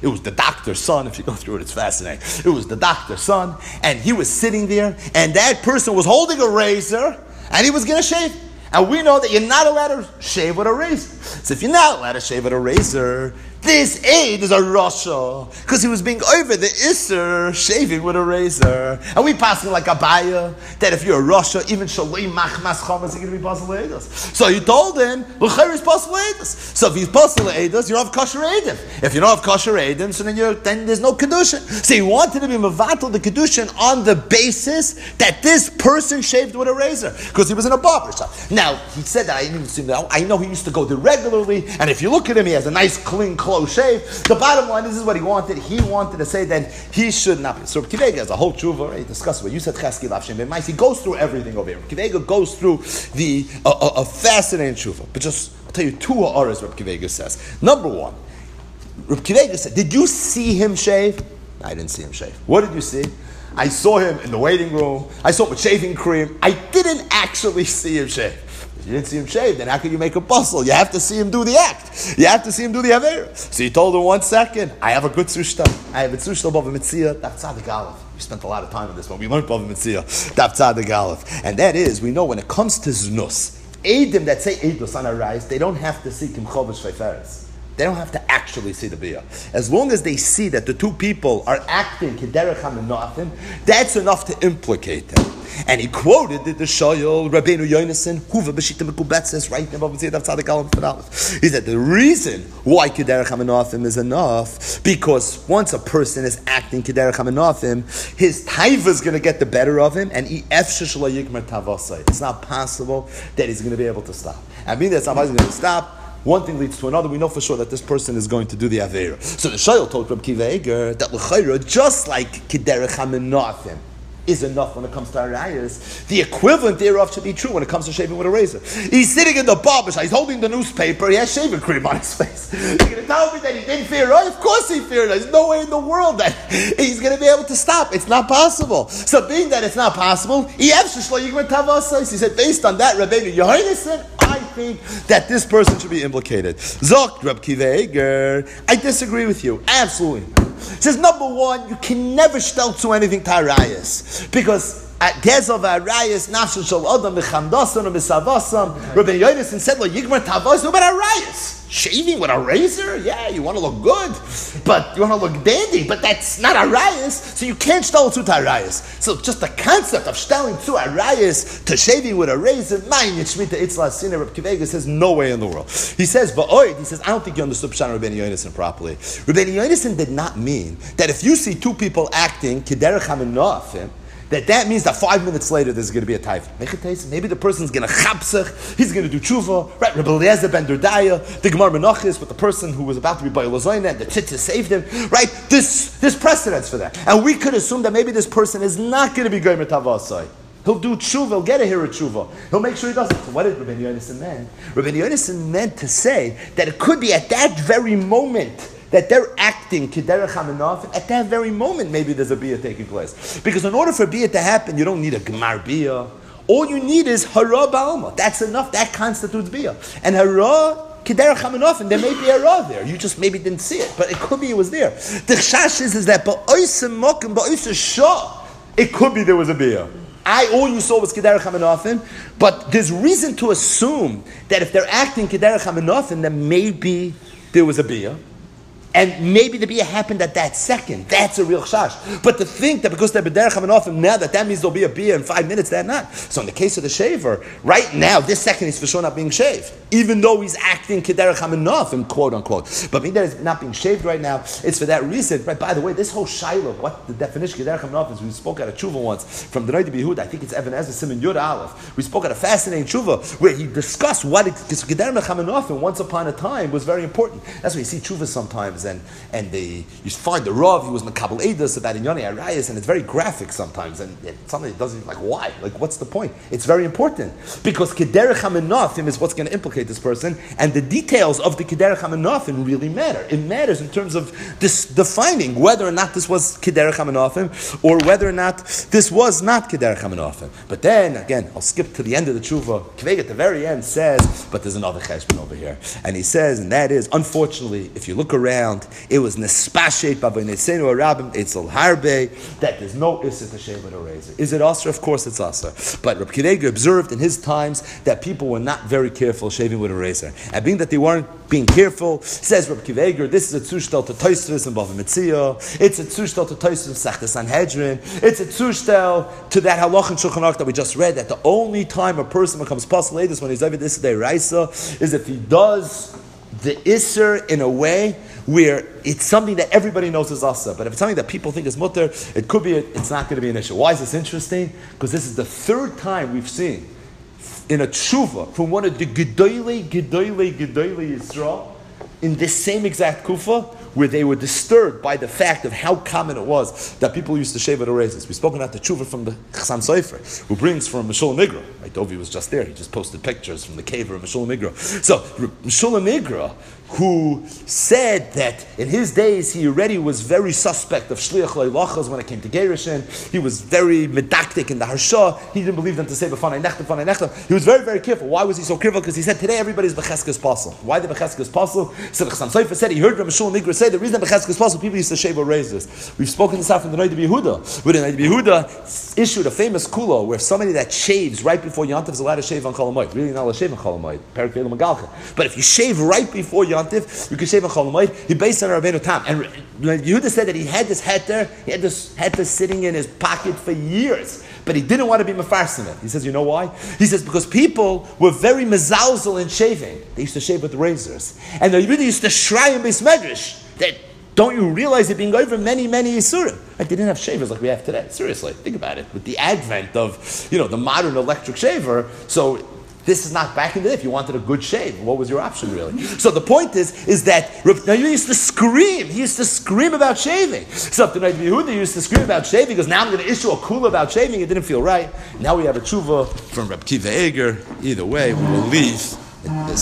It was the doctor's son. If you go through it, it's fascinating. It was the doctor's son, and he was sitting there, and that person was holding a razor, and he was going to shave. And we know that you're not allowed to shave with a razor. So if you're not allowed to shave with a razor, this aid is a rasha, because he was being over the Isser, shaving with a razor. And we passing like a Abaya, that if you're a rasha, even shalei machmas chamas, you're going to be possible edas. So you told him, l'chayr is possible edas. So if he's possible edas, you don't have kosher edim. If you don't have kosher edim, so then you're, then there's no kedushin. So he wanted to be mevatel the kedushin on the basis that this person shaved with a razor, because he was in a barber shop. Now he said that I didn't even see that. I know he used to go there regularly, and if you look at him, he has a nice clean clothes. Shave. The bottom line is, this is what he wanted. He wanted to say that he should not be. So Reb Kiva Eiger has a whole tshuva, right? He discussed what you said, Chesky Lavshem Ben Mais. He goes through everything over here. Reb Kiva Eiger goes through the a, a, a fascinating tshuva. But just, I'll tell you two ha'aras Reb Kiva Eiger says. Number one, Reb Kiva Eiger said, did you see him shave? I didn't see him shave. What did you see? I saw him in the waiting room. I saw him with shaving cream. I didn't actually see him shave. If you didn't see him shave, then how can you make a bustle? You have to see him do the act. You have to see him do the Aveira. So he told him, one second, I have a good sushta. I have a sushta Bava Mitzia, Daf Tzadik Aleph. We spent a lot of time on this one. We learned Bava Mitzia, Daf Tzadik Aleph. And that is, we know when it comes to Znus, Eidim that say Eidus on a rise, they don't have to see Kim Chovish Feiferes. They don't have to actually see the biyah. As long as they see that the two people are acting kederech hamenafim, that's enough to implicate them. And he quoted the Shoyal Rabbeinu Yonason, Huva b'shita mekubet says right now. He said the reason why kederech hamenafim is enough, because once a person is acting kederech hamenafim, his taiva is going to get the better of him, and it's not possible that he's going to be able to stop. I mean, that's not going to stop. One thing leads to another. We know for sure that this person is going to do the Aveira. So the Shayel told Reb Kiva Eiger that l'chayra, just like Kederech HaMenafim is enough when it comes to Arayas, the equivalent thereof should be true when it comes to shaving with a razor. He's sitting in the barber shop, he's holding the newspaper, he has shaving cream on his face. You're going to tell me that he didn't fear it? Of course he feared it. There's no way in the world that he's going to be able to stop. It's not possible. So being that it's not possible, he said, based on that, Rabbeinu Yonason, I think that this person should be implicated. Zok Reb Kiva Eiger, I disagree with you. Absolutely. He says, number one, you can never stel to anything to Arayas. Because at Gezov Arayas, Nafshel Shal Adam, Mechamdasan, Misavasam, Rabbeinu Yonason said, Lo Yigmar Tavos, no about Arayas. Shaving with a razor? Yeah, you want to look good, but you want to look dandy, but that's not Arayas, so you can't stel to Arayas. So just the concept of stelling to Arayas to shaving with a razor, Mayin Yishmita Itzla Sina, Reb Kiva Eiger says, no way in the world. He says, Ba'oid, he says, I don't think you understood Pshan Rabbeinu Yonason properly. Rabbeinu Yonason did not mean that if you see two people acting, Kederech HaMenafim, that that means that five minutes later there's going to be a taif. Maybe the person's going to chapsach, he's going to do tshuva, right? Rebbe Eliezer ben Durdaya, the Gemara Menachis with the person who was about to be by Lazoyna, and the tzitzis saved him, right? This, there's precedence for that. And we could assume that maybe this person is not going to be Gomer Tavasai. He'll do tshuva, he'll get a hira tshuva. He'll make sure he does it. So what did Rabbeinu Yonason mean? Rabbeinu Yonason meant to say that it could be at that very moment that they're acting kederech hamenafim, at that very moment maybe there's a biyah taking place. Because in order for biyah to happen, you don't need a gemar biyah. All you need is hara ba'alma. That's enough. That constitutes biyah. And hara kederech hamenafim, there may be hara there. You just maybe didn't see it, but it could be it was there. The chash is, is that ba'oisem mokim ba'oisem shah, it could be there was a biyah. I, all you saw was Kederech HaMenafim, but there's reason to assume that if they're acting Kederech HaMenafim, then maybe there was a biyah. And maybe the biyah happened at that second. That's a real chash. But to think that because they're b'derech hamenafim now, that that means there'll be a biyah in five minutes, they're not. So in the case of the shaver, right now, this second he's for sure not being shaved. Even though he's acting kederech hamenafim, quote unquote. But being that he's not being shaved right now, it's for that reason. Right, by the way, this whole shiloh, what the definition kederech hamenafim is, we spoke at a tshuva once from the Noida B'Yehuda, I think it's Evan Ezra Simon Yud Aleph. We spoke at a fascinating tshuva where he discussed what it, because kederech hamenafim once upon a time was very important. That's why you see tshuva sometimes. And and they you find the Rav, he was Makabel Eidos about Inyani Arayas, and it's very graphic sometimes, and it's something that doesn't like why, like what's the point? It's very important because Kederech HaMenafim is what's going to implicate this person, and the details of the Kederech HaMenafim really matter. It matters in terms of this defining whether or not this was Kederech HaMenafim or whether or not this was not Kederech HaMenafim. But then again, I'll skip to the end of the tshuva. Kveg at the very end says, but there's another cheshbon over here, and he says, and that is, unfortunately, if you look around found it was nespashet b'avoneseinu harabim etzel harbe that there's no issa to shave with a razor. Is it asr? Of course it's asr. But Reb Akiva Eiger observed in his times that people were not very careful shaving with a razor. And being that they weren't being careful, says Reb Akiva Eiger, this is a tzushtel to Tosfos and Bava Metzia. It's a tzushtel to Tosfos and Sechta Sanhedrin. It's a tzushtel to that halach and Shulchan Aruch that we just read, that the only time a person becomes pasul edus when he's over this day raisa is if he does the isser in a way where it's something that everybody knows is asa. But if it's something that people think is mutter, it could be, a, it's not going to be an issue. Why is this interesting? Because this is the third time we've seen in a tshuva from one of the Gedolei, Gedolei, Gedolei Yisrael in this same exact kufa, where they were disturbed by the fact of how common it was that people used to shave with a razor. We've spoken about the tshuva from the Chassam Sofer, who brings from Meshulam Migra. Right, Dovi was just there. He just posted pictures from the cave of Meshulam Migra. So Meshulam Migra, who said that in his days he already was very suspect of shliach leilachas when it came to gerushin. He was very medactic in the harsha. He didn't believe them to say b'fanei nechta, b'fanei nechta. He was very, very careful. Why was he so careful? Because he said today everybody's b'cheskes pasul. Why the b'cheskes pasul? So the Chassam Sofer said he heard Rav Meshulam Migra say the reason b'cheskes pasul people used to shave with razors. We've spoken this out from the Noda B'Yehuda, where the Noda B'Yehuda issued a famous kula where somebody that shaves right before Yontif is allowed to shave on Chol Hamoed. Really not allowed to shave on Chol Hamoed. Perik V'Elam Magalcha. But if you shave right before Yontif, you can shave on Chol Hamoed. He based on Rabbeinu Tam. And Yehuda said that he had this heter, he had this heter sitting in his pocket for years. But he didn't want to be mefarsim it. He says, you know why? He says, because people were very mezalzel in shaving. They used to shave with razors. And they really used to shrine in Beis Medrash. That, don't you realize it being over many, many Yisurim? Like they didn't have shavers like we have today. Seriously, think about it. With the advent of, you know, the modern electric shaver, so this is not back in the day. If you wanted a good shave, what was your option really? So the point is, is that now you used to scream. He used to scream about shaving. So if the Noda B'Yehuda used to scream about shaving, because now I'm going to issue a kula about shaving, it didn't feel right. Now we have a tshuva from Reb Akiva Eiger. Either way, we will leave this.